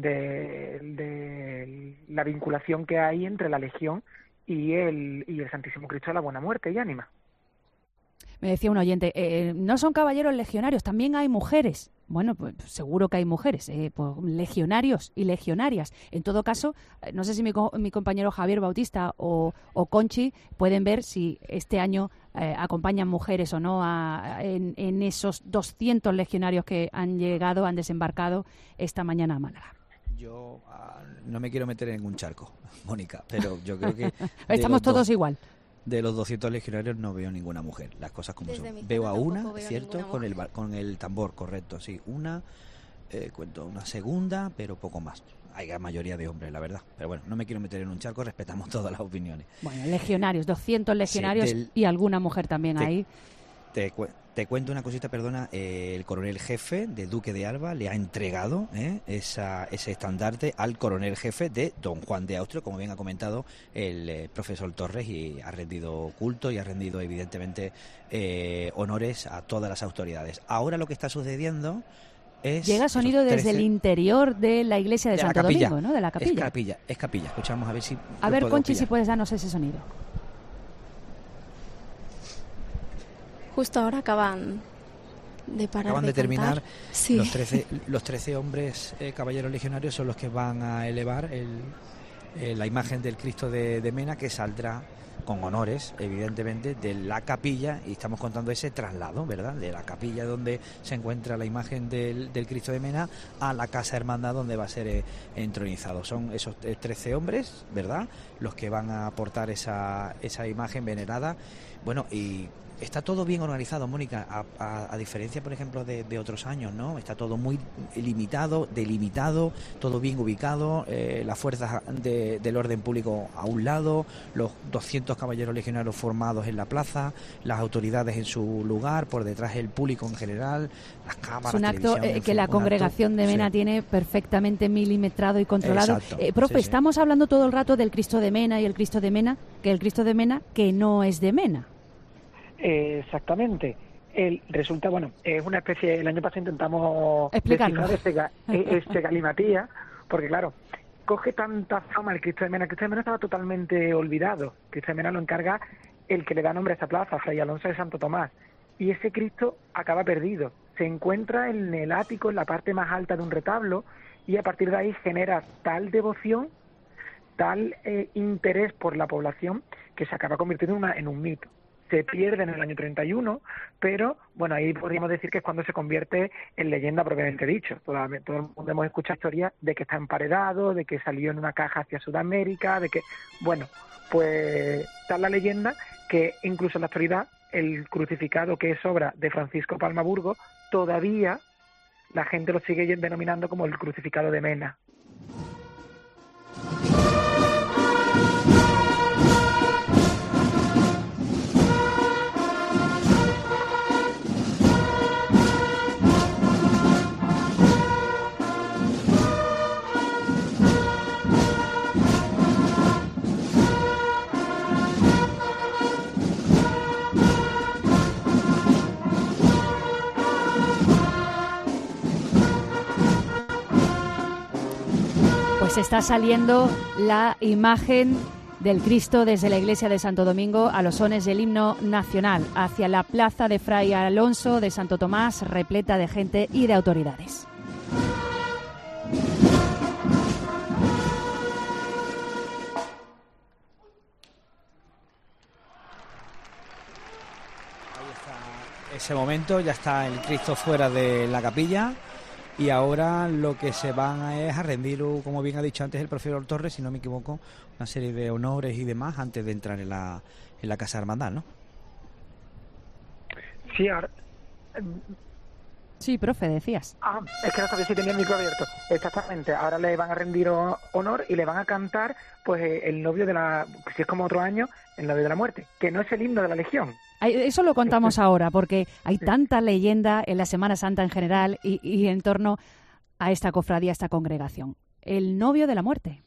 de la vinculación que hay entre la Legión y el Santísimo Cristo de la Buena Muerte y Ánima. Me decía un oyente, no son caballeros legionarios, también hay mujeres. Bueno, pues seguro que hay mujeres, pues, legionarios y legionarias. En todo caso, no sé si mi compañero Javier Bautista o Conchi pueden ver si este año acompañan mujeres o no en esos 200 legionarios que han desembarcado esta mañana a Málaga. Yo no me quiero meter en ningún charco, Mónica, pero yo creo que... Estamos todos igual. De los 200 legionarios no veo ninguna mujer, las cosas como son. Veo a una, ¿cierto? Con el tambor, correcto, sí. Una, cuento una segunda, pero poco más. Hay la mayoría de hombres, la verdad. Pero bueno, no me quiero meter en un charco, respetamos todas las opiniones. Bueno, legionarios, 200 legionarios, sí, y alguna mujer también ahí. Te cuento una cosita, perdona. El coronel jefe de Duque de Alba le ha entregado ese estandarte al coronel jefe de Don Juan de Austria, como bien ha comentado el profesor Torres, y ha rendido culto y ha rendido evidentemente honores a todas las autoridades. Ahora lo que está sucediendo es... Llega sonido desde el interior de la iglesia de Santo Domingo, ¿no? De la capilla. Es capilla. Escuchamos a ver si... A ver, Conchi, si puedes darnos ese sonido. Justo ahora acaban de parar. Acaban de terminar. Sí. Los 13 hombres caballeros legionarios son los que van a elevar la imagen del Cristo de Mena, que saldrá con honores, evidentemente, de la capilla, y estamos contando ese traslado, ¿verdad?, de la capilla donde se encuentra la imagen del Cristo de Mena a la Casa Hermandad donde va a ser entronizado. Son esos 13 hombres, ¿verdad?, los que van a aportar esa imagen venerada. Bueno, y está todo bien organizado, Mónica, a diferencia, por ejemplo, de otros años, ¿no? Está todo muy limitado, delimitado, todo bien ubicado, las fuerzas del orden público a un lado, los 200 caballeros legionarios formados en la plaza, las autoridades en su lugar, por detrás el público en general, las cámaras, es un acto que la congregación de Mena tiene perfectamente milimetrado y controlado. Profe, estamos hablando todo el rato del Cristo de Mena y el Cristo de Mena, que no es de Mena. Exactamente. Resulta, es una especie, el año pasado intentamos explicarlo. descifrar este galimatía, porque claro, coge tanta fama el Cristo de Mena. El Cristo de Mena estaba totalmente olvidado. El Cristo de Mena lo encarga el que le da nombre a esta plaza, Fray Alonso de Santo Tomás, y ese Cristo acaba perdido. Se encuentra en el ático, en la parte más alta de un retablo, y a partir de ahí genera tal devoción, tal interés por la población, que se acaba convirtiendo en un mito. Se pierde en el año 31, pero ahí podríamos decir que es cuando se convierte en leyenda propiamente dicho. Todo el mundo hemos escuchado historias de que está emparedado, de que salió en una caja hacia Sudamérica, de que, pues está la leyenda que incluso en la actualidad el crucificado, que es obra de Francisco Palma Burgos, todavía la gente lo sigue denominando como el crucificado de Mena. Pues está saliendo la imagen del Cristo desde la iglesia de Santo Domingo a los sones del himno nacional, hacia la plaza de Fray Alonso de Santo Tomás, repleta de gente y de autoridades. Ahí está ese momento, ya está el Cristo fuera de la capilla. Y ahora lo que se van es a rendir, como bien ha dicho antes el profesor Torres, si no me equivoco, una serie de honores y demás antes de entrar en la Casa Hermandad, ¿no? Sí, ahora... Sí, profe, decías. Es que no sabía si tenía el micro abierto. Exactamente, ahora le van a rendir honor y le van a cantar pues el novio de la... si es como otro año, el novio de la muerte, que no es el himno de la Legión. Eso lo contamos ahora, porque hay tanta leyenda en la Semana Santa en general y en torno a esta cofradía, a esta congregación. El novio de la muerte.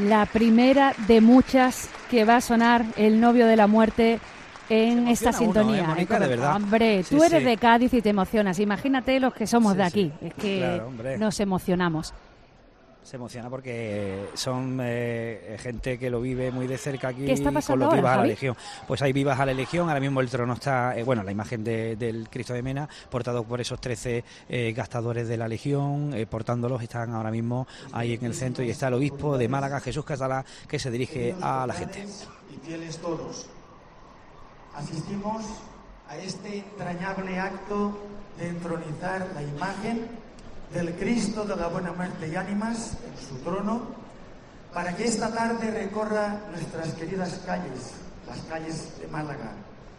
La primera de muchas que va a sonar El novio de la muerte en esta sintonía. Mónica, de verdad. Hombre, tú eres de Cádiz y te emocionas. Imagínate los que somos de aquí. Es que claro, nos emocionamos. Se emociona porque son gente que lo vive muy de cerca aquí. ¿Qué está pasando con los ahora, Vivas a la Javi? Legión. Pues hay Vivas a la Legión. Ahora mismo el trono está, la imagen del Cristo de Mena, portado por esos 13 gastadores de la Legión, portándolos, están ahora mismo ahí en el centro, y está el obispo de Málaga, Jesús Catalá, que se dirige a la gente. Y fieles todos, asistimos a este entrañable acto de entronizar la imagen del Cristo de la Buena Muerte y Ánimas en su trono, para que esta tarde recorra nuestras queridas calles, las calles de Málaga.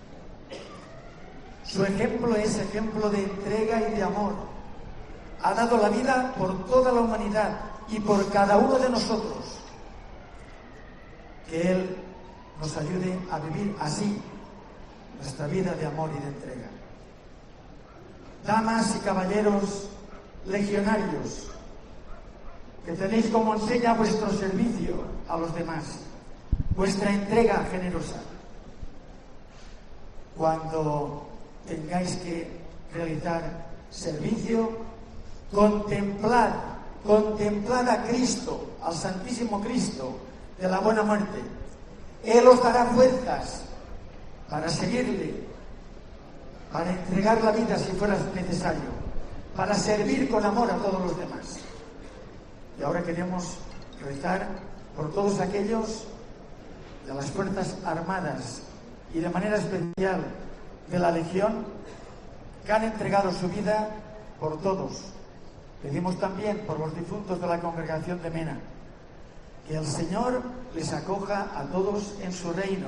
Su ejemplo es ejemplo de entrega y de amor. Ha dado la vida por toda la humanidad y por cada uno de nosotros. Que Él nos ayude a vivir así nuestra vida de amor y de entrega. Damas y caballeros legionarios, que tenéis como enseña vuestro servicio a los demás, vuestra entrega generosa. Cuando tengáis que realizar servicio, contemplad a Cristo, al Santísimo Cristo de la Buena Muerte. Él os dará fuerzas para seguirle, para entregar la vida si fuera necesario, para servir con amor a todos los demás. Y ahora queremos rezar por todos aquellos de las Fuerzas Armadas y de manera especial de la Legión que han entregado su vida por todos. Pedimos también por los difuntos de la congregación de Mena, que el Señor les acoja a todos en su reino.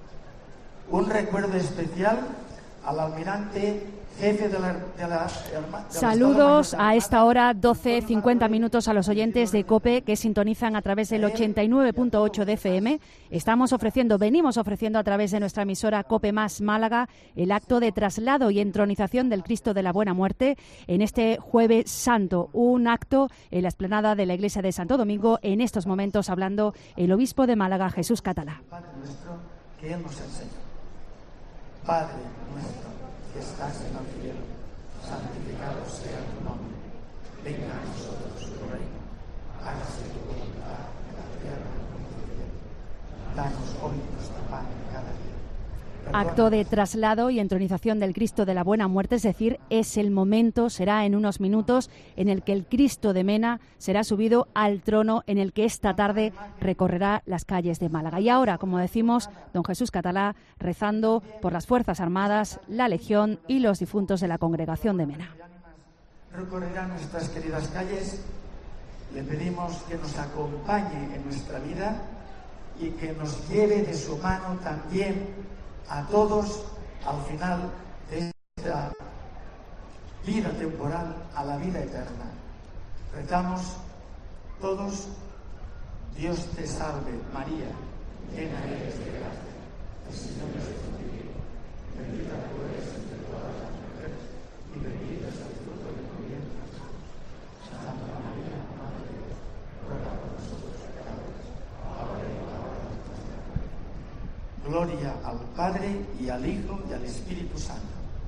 Un recuerdo especial al almirante jefe de la Saludos a esta hora, 12:50 minutos, a los oyentes de COPE que sintonizan a través del 89.8 de FM. Venimos ofreciendo a través de nuestra emisora COPE Más Málaga el acto de traslado y entronización del Cristo de la Buena Muerte en este Jueves Santo, un acto en la explanada de la Iglesia de Santo Domingo. En estos momentos hablando el obispo de Málaga, Jesús Catalá. Padre nuestro que Él nos enseñó. Padre nuestro que estás en el cielo, santificado sea tu nombre. Venga a nosotros tu reino. Hágase tu voluntad en la tierra como en el cielo. Danos hoy nuestro pan de cada día. Acto de traslado y entronización del Cristo de la Buena Muerte, es decir, es el momento, será en unos minutos, en el que el Cristo de Mena será subido al trono, en el que esta tarde recorrerá las calles de Málaga. Y ahora, como decimos, don Jesús Catalá rezando por las Fuerzas Armadas, la Legión y los difuntos de la congregación de Mena. Recorrerá nuestras queridas calles. Le pedimos que nos acompañe en nuestra vida y que nos lleve de su mano también a todos al final de esta vida temporal a la vida eterna. Rezamos todos: Dios te salve María, llena eres de gracia, el Señor es contigo, bendita tú eres entre todas las mujeres y bendito es el fruto de tu vientre Jesús. Santa María, Madre de Dios, ruega por nosotros pecadores, ahora y en la hora de nuestra muerte. Gloria al Padre y al Hijo y al Espíritu Santo.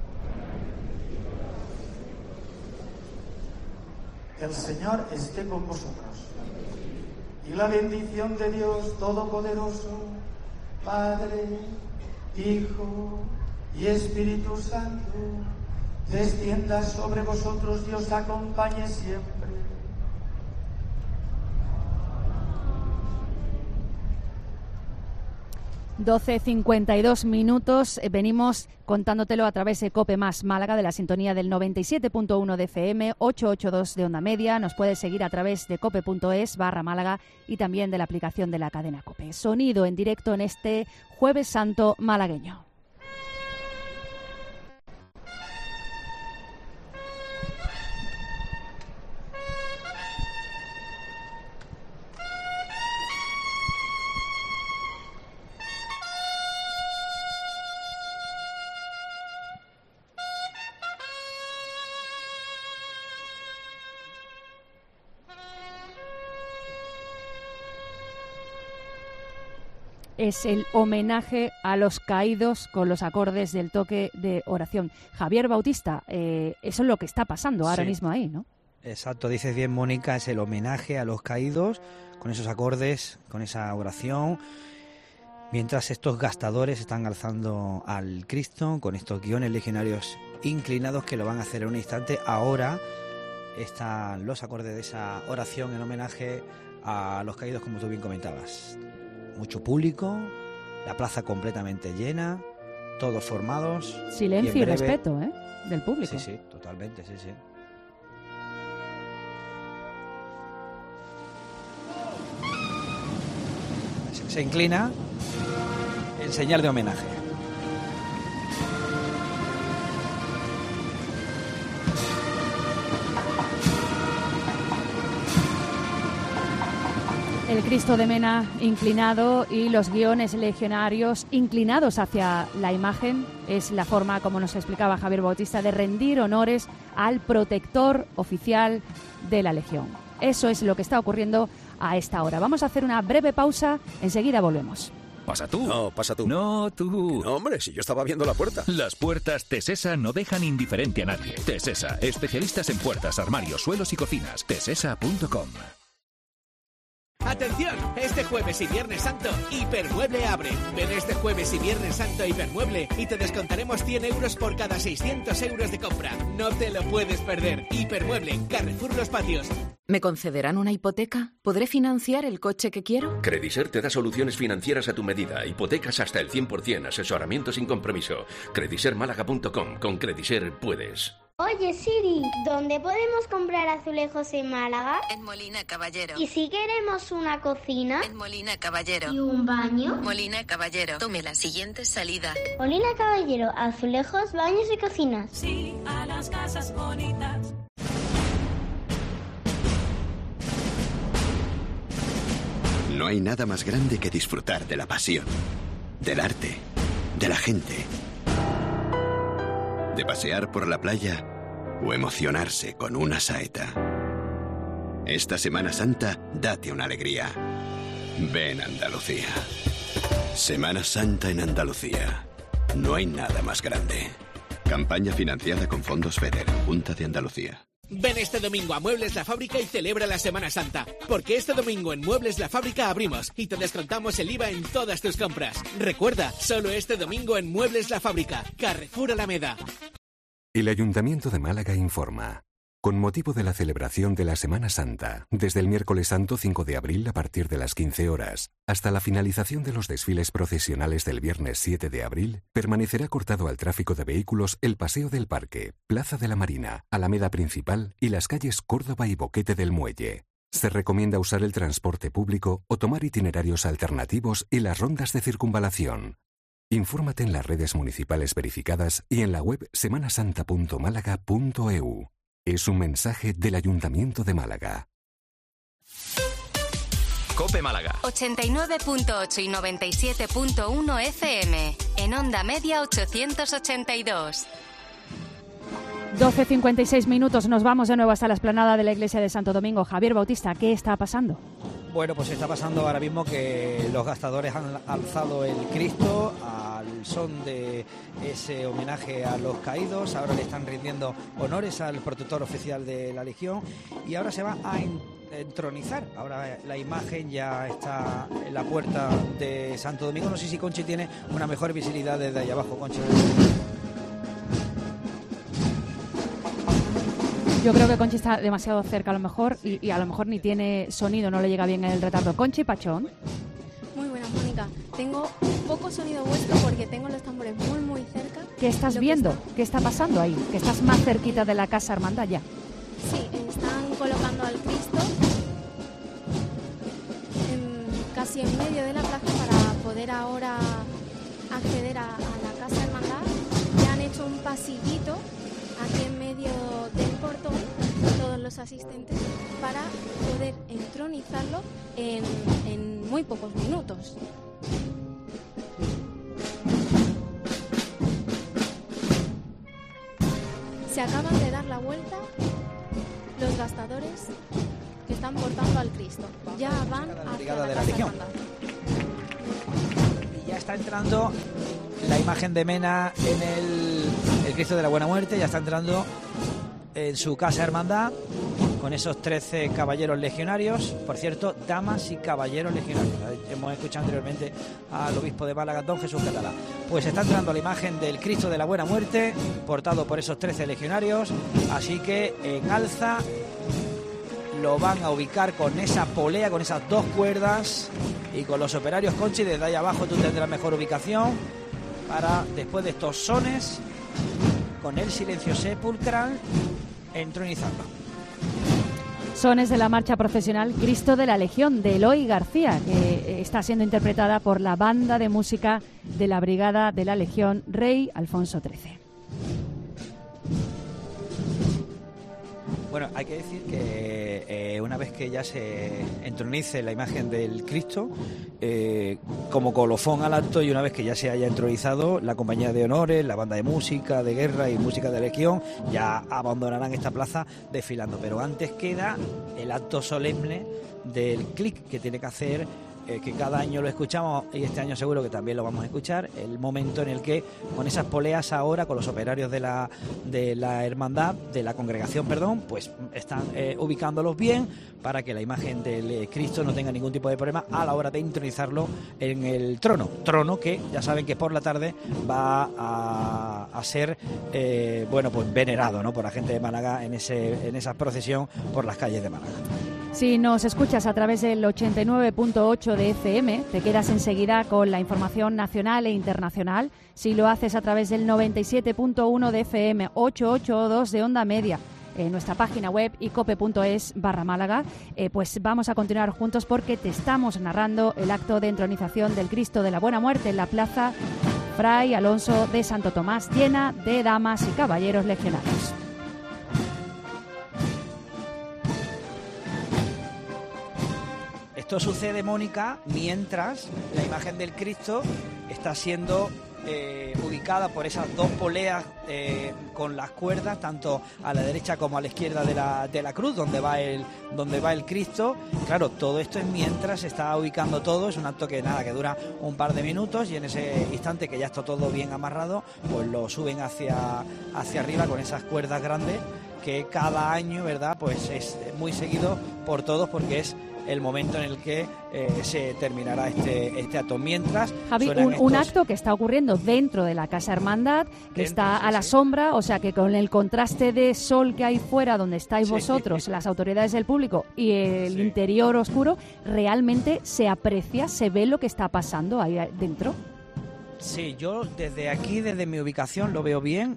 El Señor esté con vosotros. Y la bendición de Dios Todopoderoso, Padre, Hijo y Espíritu Santo, descienda sobre vosotros y os acompañe siempre. 12:52 minutos. Venimos contándotelo a través de COPE Más Málaga, de la sintonía del 97.1 de FM, 882 de onda media. Nos puedes seguir a través de cope.es/Málaga y también de la aplicación de la cadena COPE. Sonido en directo en este Jueves Santo malagueño. es el homenaje a los caídos con los acordes del toque de oración. Javier Bautista, eso es lo que está pasando ahora mismo ahí, ¿no? Exacto, dices bien, Mónica, es el homenaje a los caídos con esos acordes, con esa oración, mientras estos gastadores están alzando al Cristo con estos guiones legionarios inclinados que lo van a hacer en un instante. Ahora están los acordes de esa oración en homenaje a los caídos, como tú bien comentabas. Mucho público, la plaza completamente llena, todos formados. Silencio y respeto, del público. Sí, totalmente, sí. Se inclina en señal de homenaje. El Cristo de Mena inclinado y los guiones legionarios inclinados hacia la imagen es la forma, como nos explicaba Javier Bautista, de rendir honores al protector oficial de la Legión. Eso es lo que está ocurriendo a esta hora. Vamos a hacer una breve pausa, enseguida volvemos. ¿Pasa tú? No, pasa tú. No, tú. No, hombre, si yo estaba viendo la puerta. Las puertas Tesesa no dejan indiferente a nadie. Tesesa, especialistas en puertas, armarios, suelos y cocinas. Tesesa.com. ¡Atención! Este jueves y Viernes Santo, Hipermueble abre. Ven este jueves y Viernes Santo a Hipermueble y te descontaremos 100 euros por cada 600 euros de compra. No te lo puedes perder. Hipermueble, Carrefour Los Patios. ¿Me concederán una hipoteca? ¿Podré financiar el coche que quiero? Crediser te da soluciones financieras a tu medida. Hipotecas hasta el 100%, asesoramiento sin compromiso. Credisermálaga.com. Con Crediser puedes. Oye Siri, ¿dónde podemos comprar azulejos en Málaga? En Molina Caballero. ¿Y si queremos una cocina? En Molina Caballero. ¿Y un baño? Molina Caballero. Tome la siguiente salida. Molina Caballero, azulejos, baños y cocinas. Sí, a las casas bonitas. No hay nada más grande que disfrutar de la pasión, del arte, de la gente, de pasear por la playa o emocionarse con una saeta. Esta Semana Santa, date una alegría. Ven a Andalucía. Semana Santa en Andalucía. No hay nada más grande. Campaña financiada con fondos FEDER, Junta de Andalucía. Ven este domingo a Muebles La Fábrica y celebra la Semana Santa, porque este domingo en Muebles La Fábrica abrimos y te descontamos el IVA en todas tus compras. Recuerda, solo este domingo en Muebles La Fábrica, Carrefour Alameda. El Ayuntamiento de Málaga informa. Con motivo de la celebración de la Semana Santa, desde el miércoles santo 5 de abril a partir de las 15 horas, hasta la finalización de los desfiles procesionales del viernes 7 de abril, permanecerá cortado al tráfico de vehículos el Paseo del Parque, Plaza de la Marina, Alameda Principal y las calles Córdoba y Boquete del Muelle. Se recomienda usar el transporte público o tomar itinerarios alternativos y las rondas de circunvalación. Infórmate en las redes municipales verificadas y en la web semanasanta.málaga.eu. Es un mensaje del Ayuntamiento de Málaga. COPE Málaga. 89.8 y 97.1 FM. En onda media 882. 12:56 minutos. Nos vamos de nuevo hasta la explanada de la Iglesia de Santo Domingo. Javier Bautista, ¿qué está pasando? Bueno, pues está pasando ahora mismo que los gastadores han alzado el Cristo al son de ese homenaje a los caídos. Ahora le están rindiendo honores al protector oficial de la Legión y ahora se va a entronizar. Ahora la imagen ya está en la puerta de Santo Domingo. No sé si Conchi tiene una mejor visibilidad desde allá abajo, Conchi. Yo creo que Conchi está demasiado cerca a lo mejor y a lo mejor ni tiene sonido, no le llega bien el retardo. Conchi Pachón. Muy buenas, Mónica. Tengo poco sonido vuestro porque tengo los tambores muy cerca. ¿Qué estás viendo? ¿Qué está pasando ahí? Que estás más cerquita de la Casa Hermandad ya. Sí, están colocando al Cristo casi en medio de la plaza para poder ahora acceder a la Casa Hermandad. Ya han hecho un pasillito aquí en medio del portón, todos los asistentes, para poder entronizarlo en muy pocos minutos. Se acaban de dar la vuelta los gastadores que están portando al Cristo. Ya van hacia la Casa Hermandad. ya está entrando la imagen de Mena en el Cristo de la Buena Muerte, ya está entrando en su casa hermandad con esos 13 caballeros legionarios, por cierto, damas y caballeros legionarios. Hemos escuchado anteriormente al obispo de Málaga, don Jesús Catalá. Pues está entrando la imagen del Cristo de la Buena Muerte, portado por esos 13 legionarios, así que en alza lo van a ubicar con esa polea, con esas 2 cuerdas y con los operarios. Conchi, desde ahí abajo tú tendrás mejor ubicación para, después de estos sones, con el silencio sepulcral, entronizarlo. Sones de la marcha profesional Cristo de la Legión, de Eloy García, que está siendo interpretada por la banda de música de la Brigada de la Legión Rey Alfonso XIII. Bueno, hay que decir que una vez que ya se entronice la imagen del Cristo, como colofón al acto, y una vez que ya se haya entronizado, la compañía de honores, la banda de música de guerra y música de legión ya abandonarán esta plaza desfilando. Pero antes queda el acto solemne del clic que tiene que hacer, que cada año lo escuchamos y este año seguro que también lo vamos a escuchar, el momento en el que con esas poleas ahora, con los operarios de la hermandad, de la congregación, perdón, pues están ubicándolos bien para que la imagen del Cristo no tenga ningún tipo de problema a la hora de intronizarlo en el trono que ya saben que por la tarde va a ser pues venerado, ¿no?, por la gente de Málaga en esa procesión por las calles de Málaga. Si nos escuchas a través del 89.8 de FM, te quedas enseguida con la información nacional e internacional. Si lo haces a través del 97.1 de FM, 882 de onda media, en nuestra página web icope.es/Málaga, pues vamos a continuar juntos porque te estamos narrando el acto de entronización del Cristo de la Buena Muerte en la plaza Fray Alonso de Santo Tomás, llena de damas y caballeros legionarios. Esto sucede, Mónica, mientras la imagen del Cristo está siendo ubicada por esas 2 poleas con las cuerdas, tanto a la derecha como a la izquierda de la cruz, donde va el Cristo. Claro, todo esto es mientras se está ubicando todo. Es un acto que dura un par de minutos, y en ese instante que ya está todo bien amarrado, pues lo suben hacia arriba con esas cuerdas grandes que cada año, ¿verdad?, pues es muy seguido por todos, porque es el momento en el que se terminará este acto. Mientras, Javi, un acto que está ocurriendo dentro de la Casa Hermandad, que está a la sombra, o sea que con el contraste de sol que hay fuera, donde estáis vosotros, las autoridades del público, y el interior oscuro, realmente se aprecia, se ve lo que está pasando ahí dentro. Sí, yo desde aquí, desde mi ubicación, lo veo bien.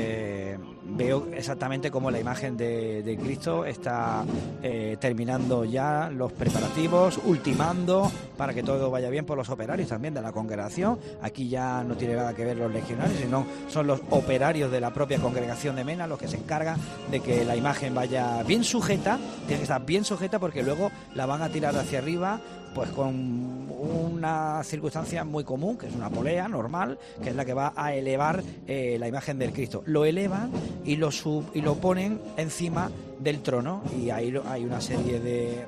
Veo exactamente cómo la imagen de Cristo está terminando ya los preparativos, ultimando para que todo vaya bien por los operarios también de la congregación. Aquí ya no tiene nada que ver los legionarios, sino son los operarios de la propia congregación de Mena los que se encargan de que la imagen vaya bien sujeta. Tiene que estar bien sujeta porque luego la van a tirar hacia arriba, pues con una circunstancia muy común, que es una polea normal, que es la que va a elevar la imagen del Cristo. Lo elevan y lo ponen encima del trono, y ahí hay una serie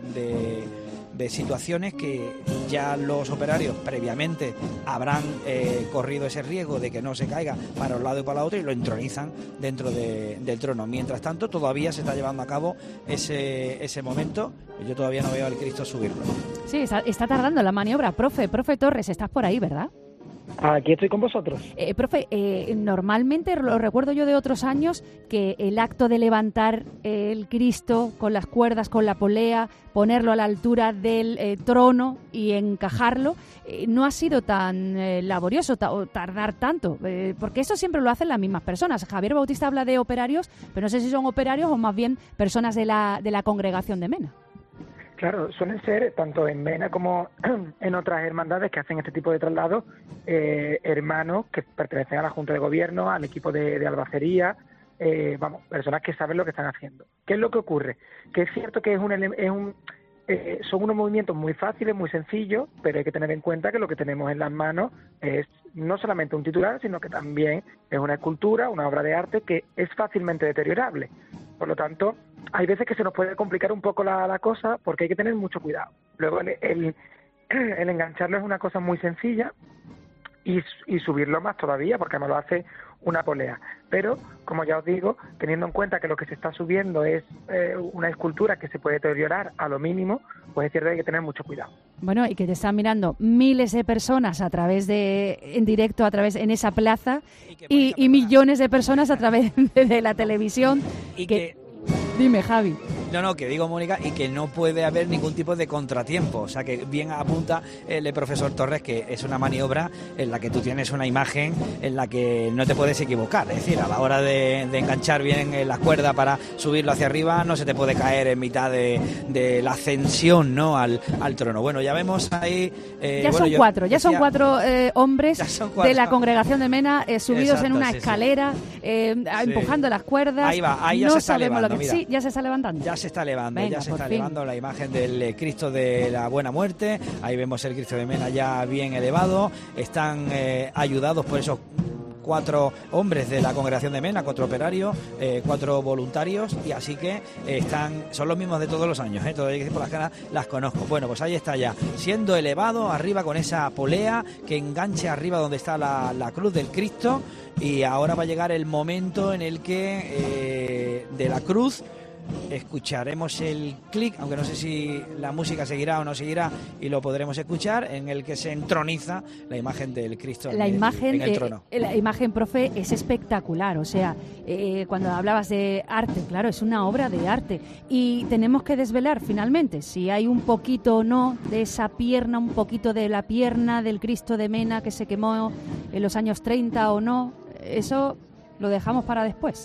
de situaciones que ya los operarios previamente habrán corrido ese riesgo de que no se caiga para un lado y para el otro, y lo entronizan dentro del trono. Mientras tanto, todavía se está llevando a cabo ese momento. Yo todavía no veo al Cristo subirlo. Sí, está tardando la maniobra. Profe Torres, estás por ahí, ¿verdad? Aquí estoy con vosotros. Profe, normalmente lo recuerdo yo de otros años, que el acto de levantar el Cristo con las cuerdas, con la polea, ponerlo a la altura del trono y encajarlo, no ha sido tan laborioso o tardar tanto, porque eso siempre lo hacen las mismas personas. Javier Bautista habla de operarios, pero no sé si son operarios o más bien personas de la congregación de Mena. Claro, suelen ser, tanto en Mena como en otras hermandades que hacen este tipo de traslados, hermanos que pertenecen a la Junta de Gobierno, al equipo de albacería, personas que saben lo que están haciendo. ¿Qué es lo que ocurre? Que es cierto que son unos movimientos muy fáciles, muy sencillos, pero hay que tener en cuenta que lo que tenemos en las manos es no solamente un titular, sino que también es una escultura, una obra de arte que es fácilmente deteriorable. Por lo tanto, hay veces que se nos puede complicar un poco la cosa, porque hay que tener mucho cuidado. Luego el engancharlo es una cosa muy sencilla, y subirlo más todavía, porque me lo hace una polea. Pero, como ya os digo, teniendo en cuenta que lo que se está subiendo es una escultura que se puede deteriorar a lo mínimo, pues es cierto que hay que tener mucho cuidado. Bueno, y que te están mirando miles de personas en directo en esa plaza y millones de personas a través de la televisión. Dime, Javi. No, que digo, Mónica, y que no puede haber ningún tipo de contratiempo. O sea, que bien apunta el profesor Torres que es una maniobra en la que tú tienes una imagen en la que no te puedes equivocar. Es decir, a la hora de enganchar bien la cuerda para subirlo hacia arriba, no se te puede caer en mitad de la ascensión, ¿no?, al trono. Bueno, ya vemos ahí... son cuatro hombres de la congregación de Mena subidos en una escalera, empujando las cuerdas. Ahí va, ahí ya se está elevando, mira. Sí, ya se está levantando. Ya se está elevando, Venga, ya se está elevando la imagen del Cristo de la Buena Muerte. Ahí vemos el Cristo de Mena ya bien elevado. Están ayudados por esos 4 hombres de la congregación de Mena, 4 operarios, 4 voluntarios, y así que son los mismos de todos los años, todavía que por las caras las conozco. Bueno, pues ahí está ya, siendo elevado arriba con esa polea que enganche arriba donde está la cruz del Cristo, y ahora va a llegar el momento en el que de la cruz escucharemos el clic, aunque no sé si la música seguirá o no seguirá, y lo podremos escuchar, en el que se entroniza la imagen del Cristo en el trono. La imagen, profe, es espectacular. O sea, cuando hablabas de arte, claro, es una obra de arte, y tenemos que desvelar finalmente si hay un poquito o no de esa pierna, un poquito de la pierna del Cristo de Mena que se quemó en los años 30 o no. Eso lo dejamos para después.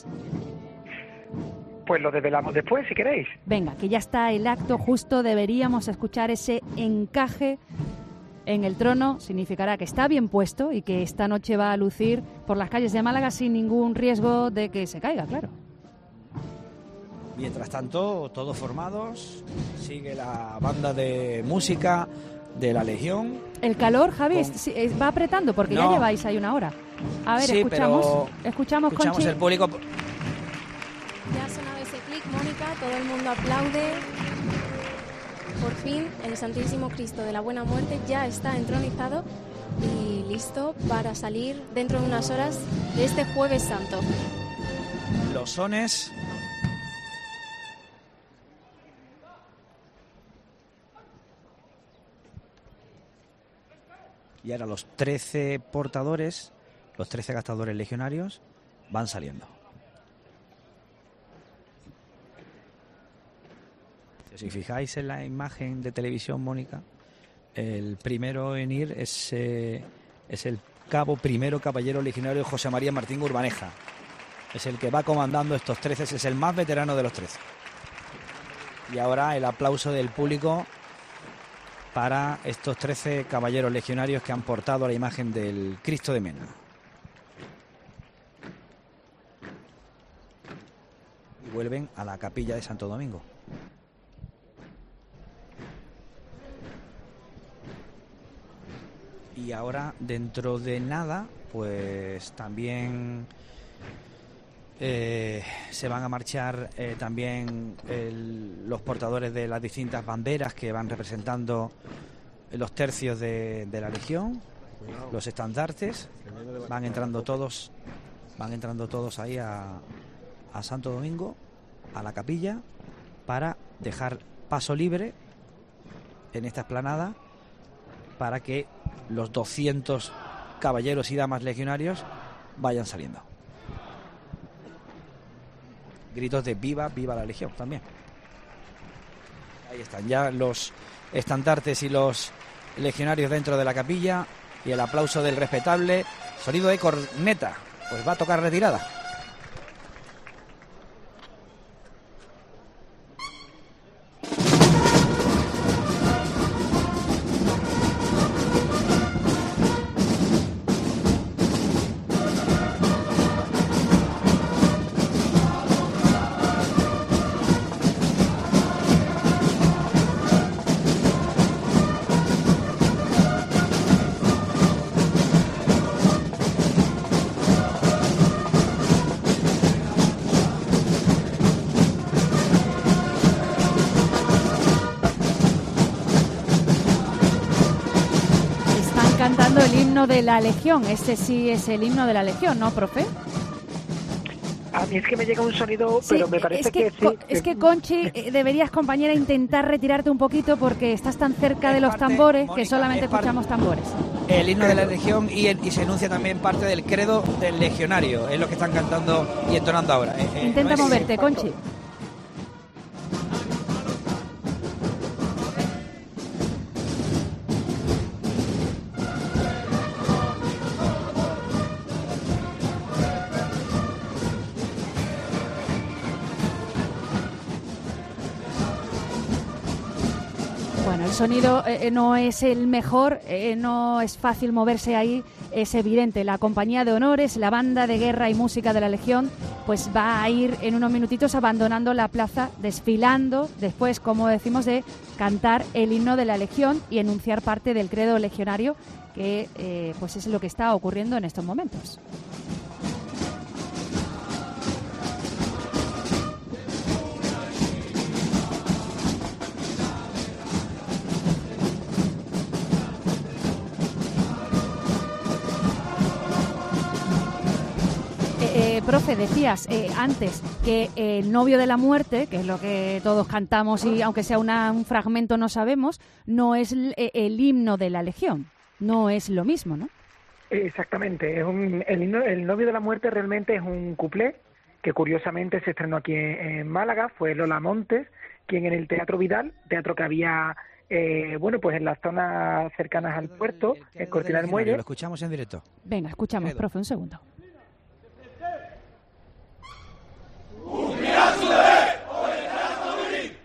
Pues lo desvelamos después, si queréis. Venga, que ya está el acto, justo deberíamos escuchar ese encaje en el trono. Significará que está bien puesto y que esta noche va a lucir por las calles de Málaga sin ningún riesgo de que se caiga, claro. Mientras tanto, todos formados, sigue la banda de música de la Legión. El calor, Javi, va apretando porque ya lleváis ahí una hora. A ver, sí, escuchamos el público. Ya ha sonado ese clic, Mónica, todo el mundo aplaude. Por fin, el Santísimo Cristo de la Buena Muerte ya está entronizado y listo para salir dentro de unas horas de este Jueves Santo. Los sones. Y ahora los 13 portadores, los 13 gastadores legionarios, van saliendo. Si fijáis en la imagen de televisión, Mónica, el primero en ir es el cabo primero caballero legionario José María Martín Urbaneja. Es el que va comandando estos 13, es el más veterano de los 13. Y ahora el aplauso del público para estos 13 caballeros legionarios que han portado la imagen del Cristo de Mena. Y vuelven a la capilla de Santo Domingo. Y ahora, dentro de nada, pues también se van a marchar también los portadores de las distintas banderas que van representando los tercios de la Legión, los estandartes. Van entrando todos ahí a Santo Domingo, a la capilla, para dejar paso libre en esta explanada para que los 200 caballeros y damas legionarios vayan saliendo. Gritos de viva, viva la Legión también. Ahí están ya los estandartes y los legionarios dentro de la capilla, y el aplauso del respetable. Sonido de corneta, pues va a tocar retirada. himno de la Legión. Este sí es el himno de la Legión, ¿no, profe? A mí es que me llega un sonido, Sí, pero me parece que sí. Es que, Conchi, deberías, compañera, intentar retirarte un poquito porque estás tan cerca de los tambores que solamente escuchamos tambores. El himno de la Legión y se enuncia también parte del credo del legionario. Es lo que están cantando y entonando ahora. Intenta moverte, Conchi. Bueno, el sonido no es el mejor, no es fácil moverse ahí, es evidente. La compañía de honores, la banda de guerra y música de la Legión, pues va a ir en unos minutitos abandonando la plaza, desfilando, después, como decimos, de cantar el himno de la Legión y enunciar parte del credo legionario, que pues es lo que está ocurriendo en estos momentos. Profe, decías antes que el novio de la muerte, que es lo que todos cantamos y aunque sea un fragmento no sabemos, no es el himno de la Legión, no es lo mismo, ¿no? Exactamente, el novio de la muerte realmente es un cuplé que curiosamente se estrenó aquí en Málaga, fue Lola Montes, quien en el Teatro Vidal, teatro que había pues en las zonas cercanas al puerto, en Cortina del Muelle. Lo escuchamos en directo. Venga, escuchamos, profe, un segundo. Cumplirás su deber, obedecerás a morir.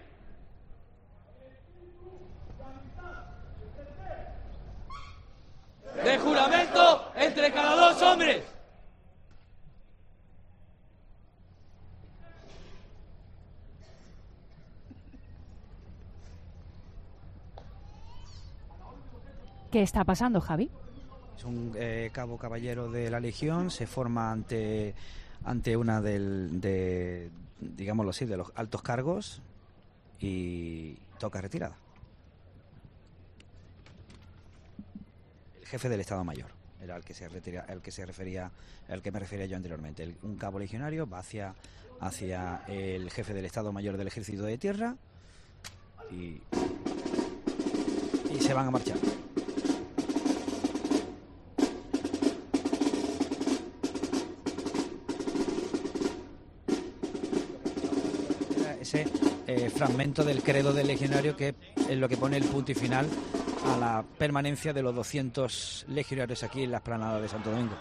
De juramento entre cada dos hombres. ¿Qué está pasando, Javi? Es un cabo caballero de la Legión, se forma ante una digámoslo así, de los altos cargos y toca retirada. El jefe del Estado Mayor era el que me refería yo anteriormente. Un cabo legionario va hacia el jefe del Estado Mayor del Ejército de Tierra y se van a marchar. Ese fragmento del credo del legionario que es lo que pone el punto y final a la permanencia de los 200 legionarios aquí en la explanada de Santo Domingo.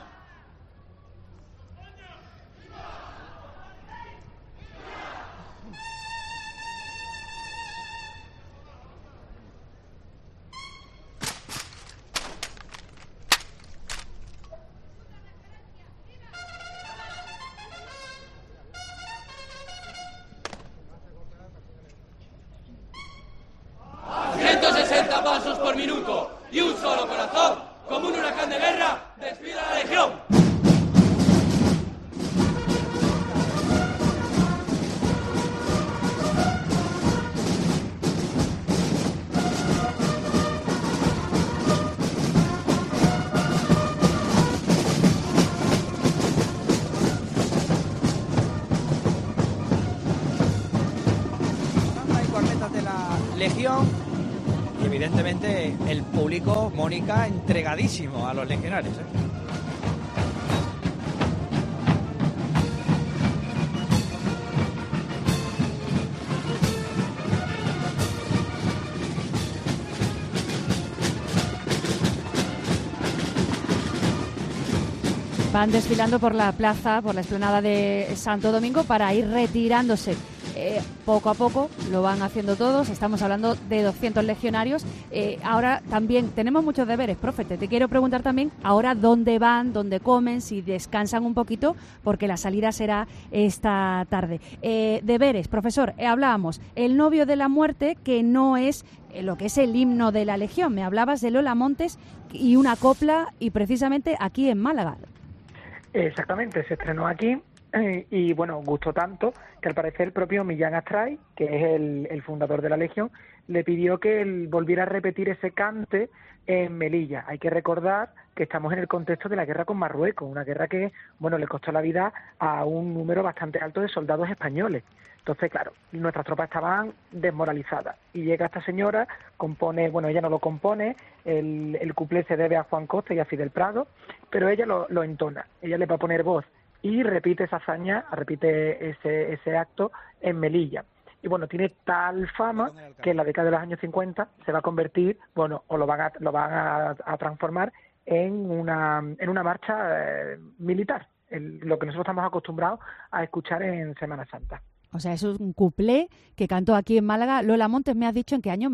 Pasos por minuto y un solo corazón, como un huracán de guerra, despide a la Legión. Hay cornetas de la Legión. Y evidentemente el público, Mónica, entregadísimo a los legionarios, ¿eh? Van desfilando por la plaza, por la explanada de Santo Domingo para ir retirándose. Poco a poco lo van haciendo todos, estamos hablando de 200 legionarios. Ahora también tenemos muchos deberes, profe, te quiero preguntar también ahora dónde van, dónde comen, si descansan un poquito, porque la salida será esta tarde. Deberes, profesor, hablábamos, el novio de la muerte, que no es lo que es el himno de la Legión, me hablabas de Lola Montes y una copla, y precisamente aquí en Málaga. Exactamente, se estrenó aquí. Y bueno, gustó tanto que al parecer el propio Millán Astray, que es el fundador de la Legión, le pidió que él volviera a repetir ese cante en Melilla. Hay que recordar que estamos en el contexto de la guerra con Marruecos, una guerra que, bueno, le costó la vida a un número bastante alto de soldados españoles. Entonces, claro, nuestras tropas estaban desmoralizadas. Y llega esta señora, compone, bueno, ella no lo compone, el cuplé se debe a Juan Costa y a Fidel Prado, pero ella lo entona, ella le va a poner voz y repite esa hazaña, repite ese acto en Melilla. Y bueno, tiene tal fama que en la década de los años 50 se va a convertir, bueno, o lo van a transformar en una marcha militar, lo que nosotros estamos acostumbrados a escuchar en Semana Santa. O sea, eso es un cuplé que cantó aquí en Málaga. Lola Montes, ¿me has dicho en qué año?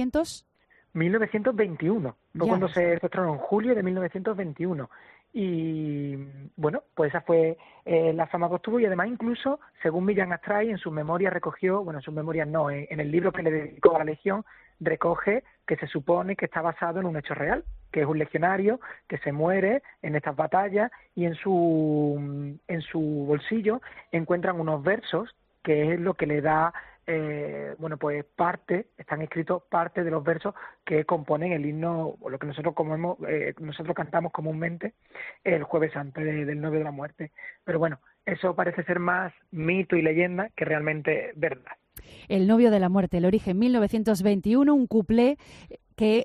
1921. Fue cuando se estrenó, en julio de 1921. Y bueno, pues esa fue la fama que obtuvo, y además incluso, según Millán Astray, en sus memorias recogió, bueno, en sus memorias no, en el libro que le dedicó a la Legión, recoge que se supone que está basado en un hecho real, que es un legionario que se muere en estas batallas, y en su bolsillo encuentran unos versos que es lo que le da, bueno, pues están escritos parte de los versos que componen el himno, o lo que nosotros cantamos comúnmente el Jueves Santo del Novio de la Muerte. Pero bueno, eso parece ser más mito y leyenda que realmente verdad. El Novio de la Muerte, el origen 1921, un cuplé que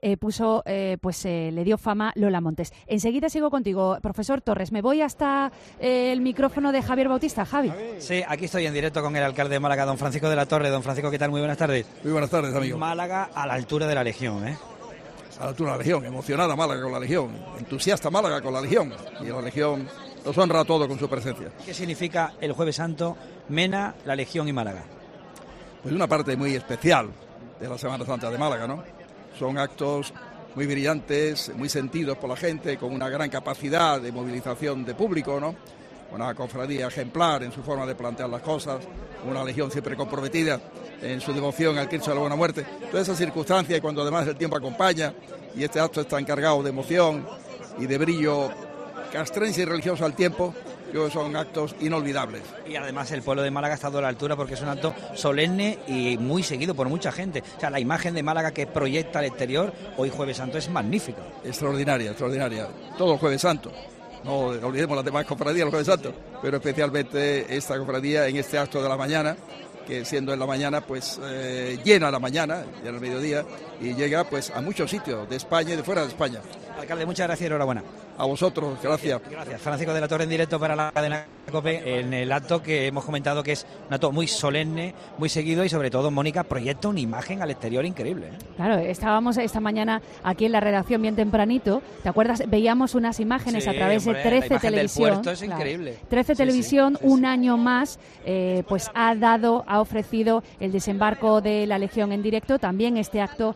le dio fama Lola Montes. Enseguida sigo contigo, profesor Torres. Me voy hasta el micrófono de Javier Bautista. Javi. Sí, aquí estoy en directo con el alcalde de Málaga, don Francisco de la Torre. Don Francisco, ¿qué tal? Muy buenas tardes. Muy buenas tardes, amigo. Málaga a la altura de la Legión, ¿eh? A la altura de la Legión, emocionada Málaga con la Legión, entusiasta Málaga con la Legión, y la Legión nos honra a todos con su presencia. ¿Qué significa el Jueves Santo, Mena, la Legión y Málaga? Pues una parte muy especial de la Semana Santa de Málaga, ¿no? Son actos muy brillantes, muy sentidos por la gente, con una gran capacidad de movilización de público, ¿no? Una cofradía ejemplar en su forma de plantear las cosas, una legión siempre comprometida en su devoción al Cristo de la Buena Muerte. Toda esa circunstancia, y cuando además el tiempo acompaña, y este acto está encargado de emoción y de brillo castrense y religioso al tiempo, creo que son actos inolvidables. Y además el pueblo de Málaga ha estado a la altura porque es un acto solemne y muy seguido por mucha gente. O sea, la imagen de Málaga que proyecta al exterior hoy Jueves Santo es magnífica. Extraordinaria, extraordinaria. Todo el Jueves Santo. No olvidemos las demás cofradías del Jueves Santo, pero especialmente esta cofradía en este acto de la mañana, que siendo en la mañana, pues llena la mañana, llena el mediodía, y llega pues a muchos sitios de España y de fuera de España. Alcalde, muchas gracias y enhorabuena. A vosotros, gracias. Gracias. Francisco de la Torre en directo para la cadena COPE, en el acto que hemos comentado que es un acto muy solemne, muy seguido, y sobre todo, Mónica, proyecta una imagen al exterior increíble, ¿eh? Claro, estábamos esta mañana aquí en la redacción bien tempranito, ¿te acuerdas? Veíamos unas imágenes a través de 13 Televisión. Del puerto es increíble. 13 Televisión, un año más, pues ha ofrecido el desembarco de la Legión en directo, también este acto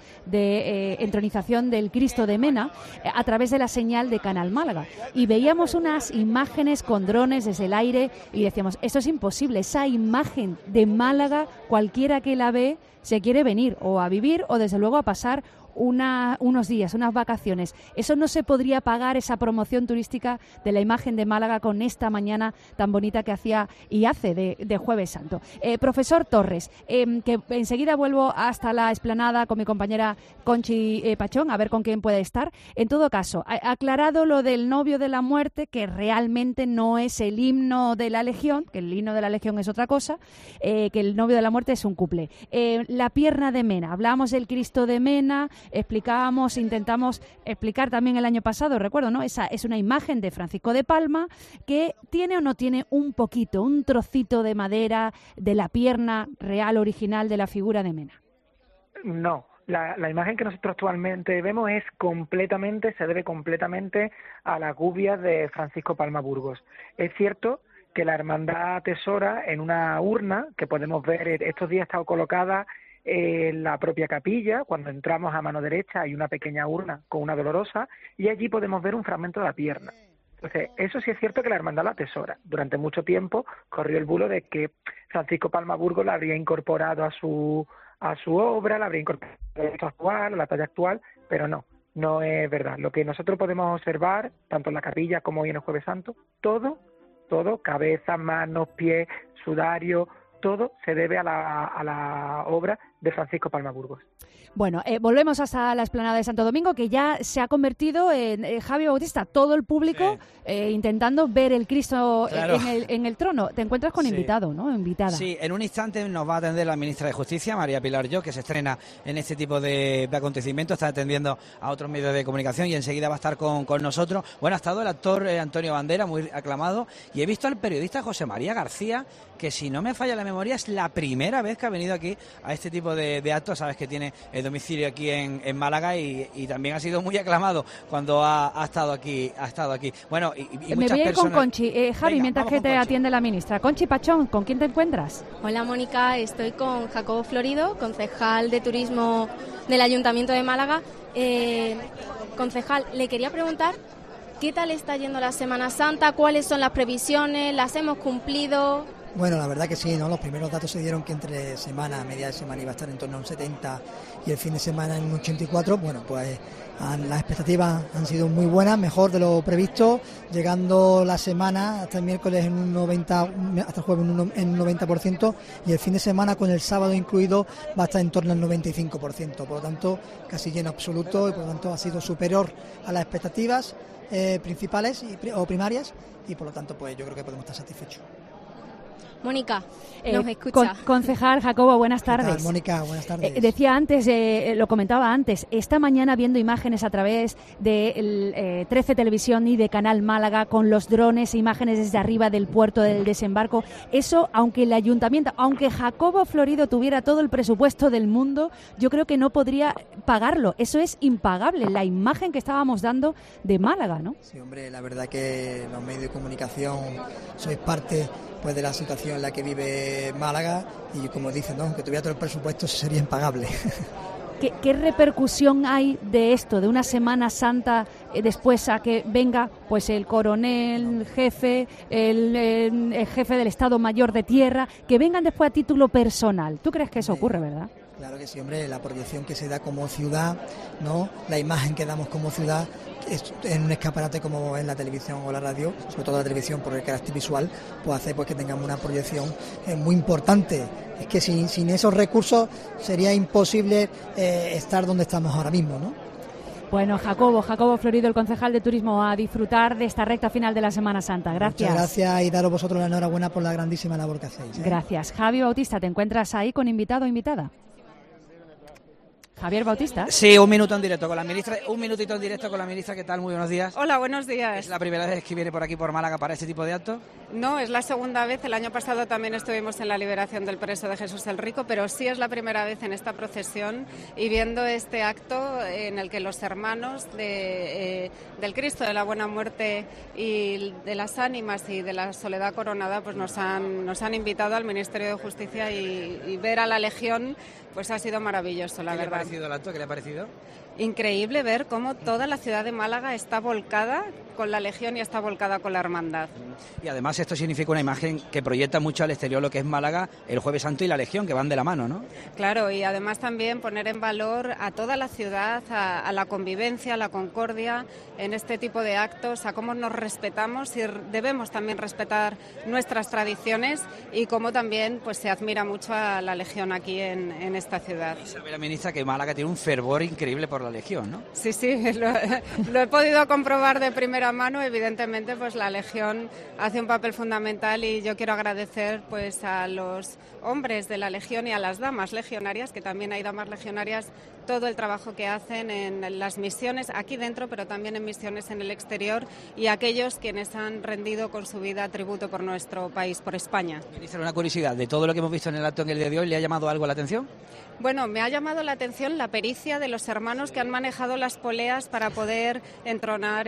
de entronización del Cristo de Mena, a través de la señal de Canal Málaga. Y veíamos unas imágenes con drones desde el aire y decíamos, esto es imposible, esa imagen de Málaga, cualquiera que la ve se quiere venir o a vivir o desde luego a pasar unos días, unas vacaciones. Eso no se podría pagar, esa promoción turística de la imagen de Málaga con esta mañana tan bonita que hacía y hace de Jueves Santo. Profesor Torres, que enseguida vuelvo hasta la explanada con mi compañera Conchi Pachón, a ver con quién puede estar. En todo caso, aclarado lo del Novio de la Muerte, que realmente no es el himno de la Legión, que el himno de la Legión es otra cosa, que el Novio de la Muerte es un cuplé. La pierna de Mena, hablábamos del Cristo de Mena, intentamos explicar también el año pasado, recuerdo, ¿no? Esa es una imagen de Francisco de Palma que tiene o no tiene un trocito de madera de la pierna real original de la figura de Mena. No, la imagen que nosotros actualmente vemos se debe completamente a las gubias de Francisco Palma Burgos. Es cierto que la hermandad atesora en una urna que podemos ver, estos días ha estado colocada en la propia capilla. Cuando entramos a mano derecha hay una pequeña urna con una dolorosa y allí podemos ver un fragmento de la pierna. Entonces, eso sí es cierto que la hermandad la atesora. Durante mucho tiempo corrió el bulo de que Francisco Palma Burgos la habría incorporado a su obra, la habría incorporado a la talla actual, pero no es verdad. Lo que nosotros podemos observar, tanto en la capilla como hoy en el Jueves Santo, todo, cabeza, manos, pies, sudario, todo se debe a la obra de Francisco Palma Burgos. Bueno, volvemos hasta la explanada de Santo Domingo, que ya se ha convertido en Javi Bautista, todo el público intentando ver el Cristo en el trono. Te encuentras con invitado, ¿no? Invitada. Sí, en un instante nos va a atender la ministra de Justicia, María Pilar Llop, que se estrena en este tipo de acontecimientos, está atendiendo a otros medios de comunicación y enseguida va a estar con nosotros. Bueno, ha estado el actor Antonio Bandera, muy aclamado, y he visto al periodista José María García, que si no me falla la memoria es la primera vez que ha venido aquí a este tipo de actos. Sabes que tiene el domicilio aquí en Málaga y también ha sido muy aclamado cuando ha estado aquí. Bueno, y me muchas voy a ir personas... con Conchi. Javi, Venga, mientras que te atiende la ministra. Conchi Pachón, ¿con quién te encuentras? Hola Mónica, estoy con Jacobo Florido, concejal de Turismo del Ayuntamiento de Málaga. Concejal, le quería preguntar ¿qué tal está yendo la Semana Santa? ¿Cuáles son las previsiones? ¿Las hemos cumplido? Bueno, la verdad que sí, ¿no? Los primeros datos se dieron que entre semana, media de semana iba a estar en torno a un 70 y el fin de semana en un 84. Bueno, pues las expectativas han sido muy buenas, mejor de lo previsto, llegando la semana hasta el miércoles en un 90, hasta el jueves en un 90%, y el fin de semana con el sábado incluido va a estar en torno al 95%. Por lo tanto, casi lleno absoluto y por lo tanto ha sido superior a las expectativas principales o primarias, y por lo tanto pues yo creo que podemos estar satisfechos. Mónica, nos escucha. Concejal Jacobo, buenas tardes. ¿Qué tal, Mónica? Buenas tardes. Decía antes, lo comentaba antes, esta mañana viendo imágenes a través de 13 Televisión y de Canal Málaga con los drones, imágenes desde arriba del puerto del desembarco. Eso, aunque el ayuntamiento, aunque Jacobo Florido tuviera todo el presupuesto del mundo, yo creo que no podría pagarlo. Eso es impagable, la imagen que estábamos dando de Málaga, ¿no? Sí, hombre, la verdad que los medios de comunicación sois parte pues de la situación en la que vive Málaga, y como dicen, ¿no? Aunque tuviera todo el presupuesto sería impagable. ¿Qué repercusión hay de esto, de una Semana Santa después a que venga pues el coronel, jefe, el jefe del Estado Mayor de Tierra, que vengan después a título personal? ¿Tú crees que eso ocurre, verdad? Claro que sí, hombre, la proyección que se da como ciudad, ¿no? La imagen que damos como ciudad en un escaparate como en la televisión o la radio, sobre todo la televisión por el carácter visual, pues hace pues que tengamos una proyección muy importante. Es que sin esos recursos sería imposible estar donde estamos ahora mismo, ¿no? Bueno, Jacobo Florido, el concejal de Turismo, a disfrutar de esta recta final de la Semana Santa. Gracias. Muchas gracias, y daros vosotros la enhorabuena por la grandísima labor que hacéis. Gracias. Javi Bautista, ¿te encuentras ahí con invitado o invitada? Javier Bautista. Sí, un minuto en directo con la ministra. Un minutito en directo con la ministra. ¿Qué tal? Muy buenos días. Hola, buenos días. ¿Es la primera vez que viene por aquí, por Málaga, para este tipo de actos? No, es la segunda vez. El año pasado también estuvimos en la liberación del preso de Jesús el Rico, pero sí es la primera vez en esta procesión y viendo este acto en el que los hermanos del Cristo de la Buena Muerte y de las Ánimas y de la Soledad Coronada pues nos han invitado al Ministerio de Justicia y ver a la Legión pues ha sido maravilloso, la verdad. ¿Qué le ha parecido el acto? ¿Qué le ha parecido? Increíble ver cómo toda la ciudad de Málaga está volcada con la Legión y está volcada con la Hermandad. Y además esto significa una imagen que proyecta mucho al exterior lo que es Málaga, el Jueves Santo y la Legión, que van de la mano, ¿no? Claro, y además también poner en valor a toda la ciudad, a la convivencia, a la concordia en este tipo de actos, a cómo nos respetamos y debemos también respetar nuestras tradiciones y cómo también pues se admira mucho a la Legión aquí en esta ciudad. Y sabe la ministra que Málaga tiene un fervor increíble por la Legión, ¿no? Sí, lo he podido comprobar de primera mano. Evidentemente, pues la Legión hace un papel fundamental y yo quiero agradecer pues a los hombres de la Legión y a las damas legionarias, que también hay damas legionarias, todo el trabajo que hacen en las misiones aquí dentro, pero también en misiones en el exterior, y a aquellos quienes han rendido con su vida tributo por nuestro país, por España. Ministra, una curiosidad, de todo lo que hemos visto en el acto en el día de hoy, ¿le ha llamado algo la atención? Bueno, me ha llamado la atención la pericia de los hermanos que han manejado las poleas para poder entronizar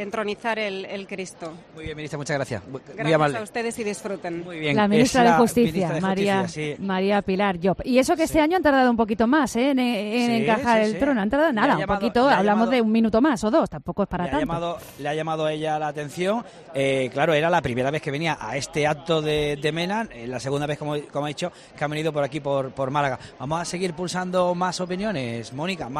el Cristo. Muy bien, ministra, muchas gracias. Gracias amable a ustedes y disfruten. Muy bien. La ministra de Justicia, María Pilar Llop. Y eso que este año han tardado un poquito más en encajar el trono. Han tardado nada, un poquito, hablamos de un minuto más o dos, tampoco es para tanto. Le ha llamado a ella la atención. Claro, era la primera vez que venía a este acto de Mena, la segunda vez, como ha dicho, que han venido por aquí, por Málaga. Vamos a seguir pulsando más opiniones, Mónica, más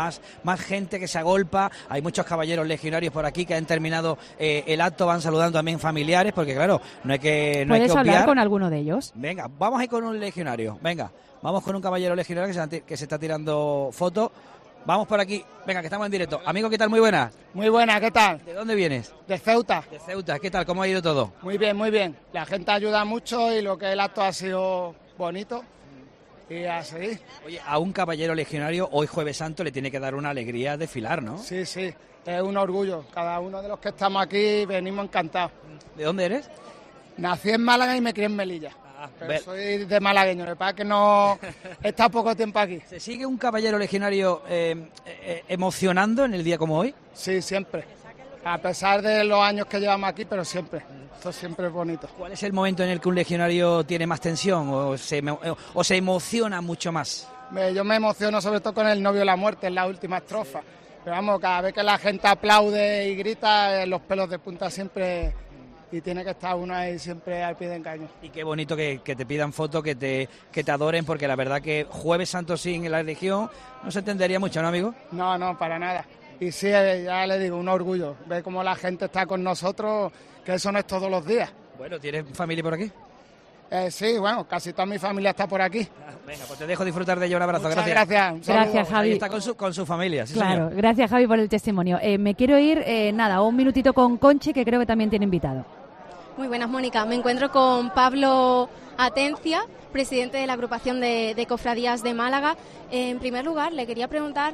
más gente que se agolpa, hay muchos caballeros legionarios por aquí que han terminado el acto, van saludando también familiares, porque claro, no hay que ¿Puedes obviar. hablar con alguno de ellos? Venga, vamos a ir con un legionario, venga, vamos con un caballero legionario que se está tirando fotos. Vamos por aquí, venga, que estamos en directo. Amigo, ¿qué tal? Muy buenas. Muy buenas, ¿qué tal? ¿De dónde vienes? De Ceuta. De Ceuta, ¿qué tal? ¿Cómo ha ido todo? Muy bien, muy bien. La gente ayuda mucho y lo que el acto ha sido bonito y a seguir. Oye, a un caballero legionario hoy Jueves Santo le tiene que dar una alegría desfilar, ¿no? Sí, sí, es un orgullo. Cada uno de los que estamos aquí venimos encantados. ¿De dónde eres? Nací en Málaga y me crié en Melilla. Pero soy de malagueño, lo que pasa es que no he estado poco tiempo aquí. ¿Se sigue un caballero legionario emocionando en el día como hoy? Sí, siempre. A pesar de los años que llevamos aquí, pero siempre. Esto siempre es bonito. ¿Cuál es el momento en el que un legionario tiene más tensión o se emociona mucho más? Yo me emociono sobre todo con el novio de la muerte en la última estrofa. Pero vamos, cada vez que la gente aplaude y grita, los pelos de punta siempre... Y tiene que estar uno ahí siempre al pie del cañón. Y qué bonito que te pidan fotos, que te adoren, porque la verdad que Jueves Santo sin la Legión no se entendería mucho, ¿no, amigo? No, no, para nada. Y sí, ya le digo, un orgullo. Ver cómo la gente está con nosotros, que eso no es todos los días. Bueno, ¿tienes familia por aquí? Sí, bueno, casi toda mi familia está por aquí. Venga, pues te dejo disfrutar de ella. Un abrazo. Muchas gracias. Gracias, Javi. Ahí está con su familia. Sí, claro, señor. Gracias, Javi, por el testimonio. Me quiero ir, un minutito con Conchi, que creo que también tiene invitado. Muy buenas, Mónica. Me encuentro con Pablo Atencia, presidente de la agrupación de cofradías de Málaga. En primer lugar, le quería preguntar,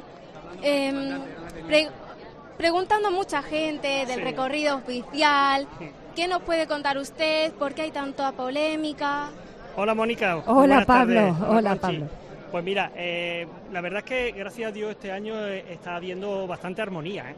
preguntando a mucha gente del recorrido oficial, ¿qué nos puede contar usted? ¿Por qué hay tanta polémica? Hola, Mónica. Hola, Pablo. Hola, Pablo. Pues mira, la verdad es que gracias a Dios este año está habiendo bastante armonía,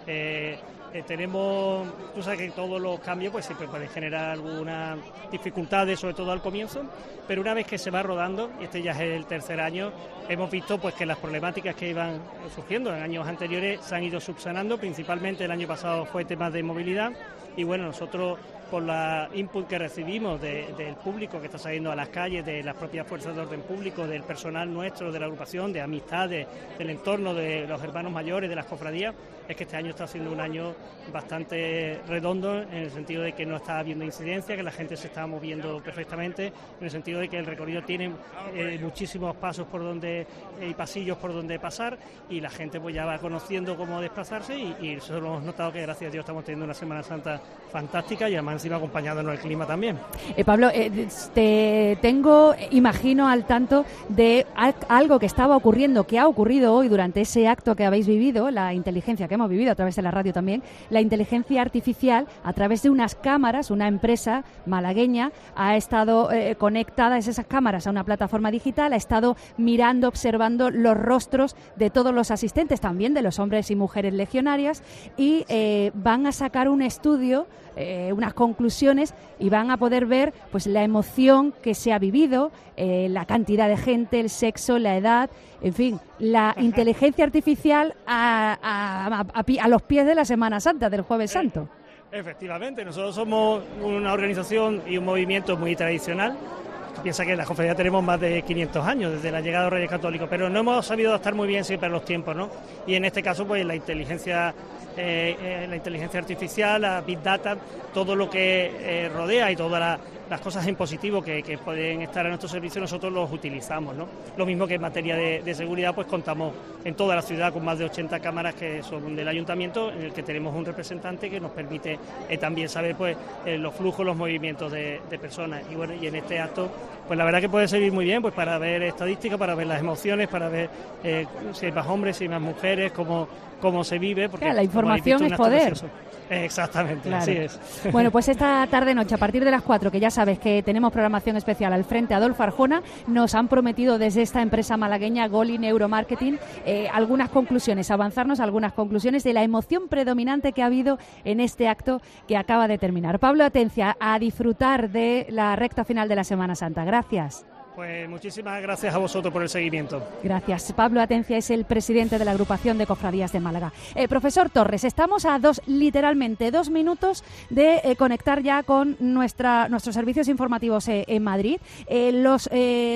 tenemos, tú sabes que todos los cambios pues siempre pueden generar algunas dificultades, sobre todo al comienzo, pero una vez que se va rodando, y este ya es el tercer año, hemos visto pues que las problemáticas que iban surgiendo en años anteriores se han ido subsanando. Principalmente el año pasado fue temas de movilidad, y bueno, nosotros por la input que recibimos del público que está saliendo a las calles, de las propias fuerzas de orden público, del personal nuestro, de la agrupación, de amistades, del entorno de los hermanos mayores, de las cofradías, es que este año está siendo un año bastante redondo, en el sentido de que no está habiendo incidencia, que la gente se está moviendo perfectamente, en el sentido de que el recorrido tiene muchísimos pasos por donde y pasillos por donde pasar, y la gente pues ya va conociendo cómo desplazarse, y eso lo hemos notado, que gracias a Dios estamos teniendo una Semana Santa fantástica, y además encima acompañándonos el clima también. Pablo, te tengo, imagino, al tanto de algo que estaba ocurriendo, que ha ocurrido hoy durante ese acto que habéis vivido, la inteligencia que hemos vivido a través de la radio también, la inteligencia artificial a través de unas cámaras. Una empresa malagueña ha estado conectada esas cámaras a una plataforma digital, ha estado mirando, observando los rostros de todos los asistentes, también de los hombres y mujeres legionarias, y van a sacar un estudio, unas conclusiones, y van a poder ver pues la emoción que se ha vivido, la cantidad de gente, el sexo, la edad, en fin, la inteligencia artificial a los pies de la Semana Santa, del Jueves Santo. Efectivamente, nosotros somos una organización y un movimiento muy tradicional. Piensa que en la cofradía tenemos más de 500 años desde la llegada de los Reyes Católicos, pero no hemos sabido adaptar muy bien siempre a los tiempos, ¿no? Y en este caso, pues la inteligencia artificial, la Big Data, todo lo que rodea y todas las cosas en positivo que pueden estar a nuestro servicio, nosotros los utilizamos, ¿no? Lo mismo que en materia de seguridad, pues contamos en toda la ciudad con más de 80 cámaras que son del ayuntamiento, en el que tenemos un representante que nos permite también saber pues los flujos, los movimientos de personas. Y bueno, y en este acto, pues la verdad que puede servir muy bien pues para ver estadísticas, para ver las emociones, para ver si hay más hombres, si hay más mujeres, cómo se vive, porque claro, la información es poder. Exactamente, claro. Así es. Bueno, pues esta tarde-noche, a partir de las 4, que ya sabes que tenemos programación especial al frente Adolfo Arjona, nos han prometido desde esta empresa malagueña Goli Neuromarketing algunas conclusiones, avanzarnos algunas conclusiones de la emoción predominante que ha habido en este acto que acaba de terminar. Pablo Atencia, a disfrutar de la recta final de la Semana Santa. Gracias. Pues muchísimas gracias a vosotros por el seguimiento. Gracias. Pablo Atencia es el presidente de la agrupación de cofradías de Málaga. Profesor Torres, estamos a literalmente 2 minutos de conectar ya con nuestros servicios informativos en Madrid. Los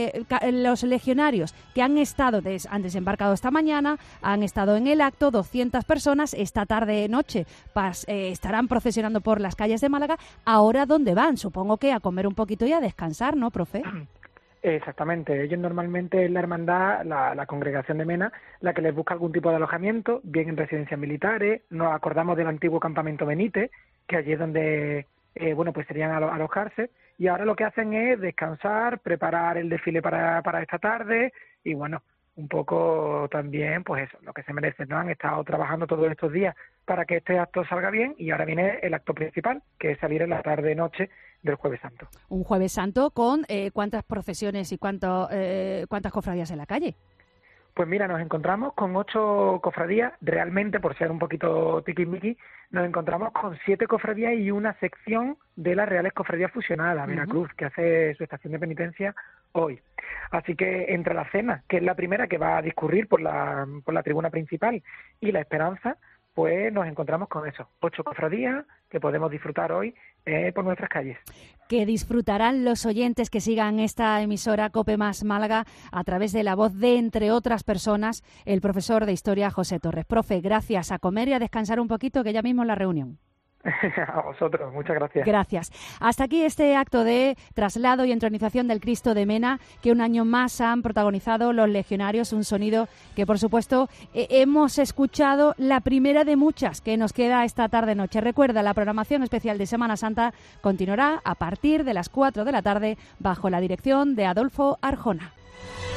legionarios que han desembarcado esta mañana, han estado en el acto, 200 personas, esta tarde-noche estarán procesionando por las calles de Málaga. ¿Ahora dónde van? Supongo que a comer un poquito y a descansar, ¿no, profe? Exactamente, ellos normalmente es la hermandad, la congregación de Mena, la que les busca algún tipo de alojamiento, bien en residencias militares. Nos acordamos del antiguo campamento Benítez, que allí es donde pues serían alojarse, y ahora lo que hacen es descansar, preparar el desfile para esta tarde, y bueno, un poco también, pues eso, lo que se merecen, ¿no? Han estado trabajando todos estos días para que este acto salga bien, y ahora viene el acto principal, que es salir en la tarde-noche del Jueves Santo. Un Jueves Santo con ¿cuántas procesiones y cuántas cofradías en la calle? Pues mira, nos encontramos con 8 cofradías, realmente, por ser un poquito tiquismiqui, nos encontramos con 7 cofradías y una sección de las Reales Cofradías Fusionadas, Veracruz, que hace su estación de penitencia hoy. Así que entre la cena, que es la primera que va a discurrir por la tribuna principal, y la Esperanza, pues nos encontramos con eso, 8 cofradías que podemos disfrutar hoy por nuestras calles. Que disfrutarán los oyentes que sigan esta emisora COPE Más Málaga a través de la voz de, entre otras personas, el profesor de Historia José Torres. Profe, gracias, a comer y a descansar un poquito, que ya mismo es la reunión. A vosotros, muchas gracias. Gracias. Hasta aquí este acto de traslado y entronización del Cristo de Mena, que un año más han protagonizado los legionarios, un sonido que, por supuesto, hemos escuchado, la primera de muchas que nos queda esta tarde-noche. Recuerda, la programación especial de Semana Santa continuará a partir de las 4 de la tarde bajo la dirección de Adolfo Arjona.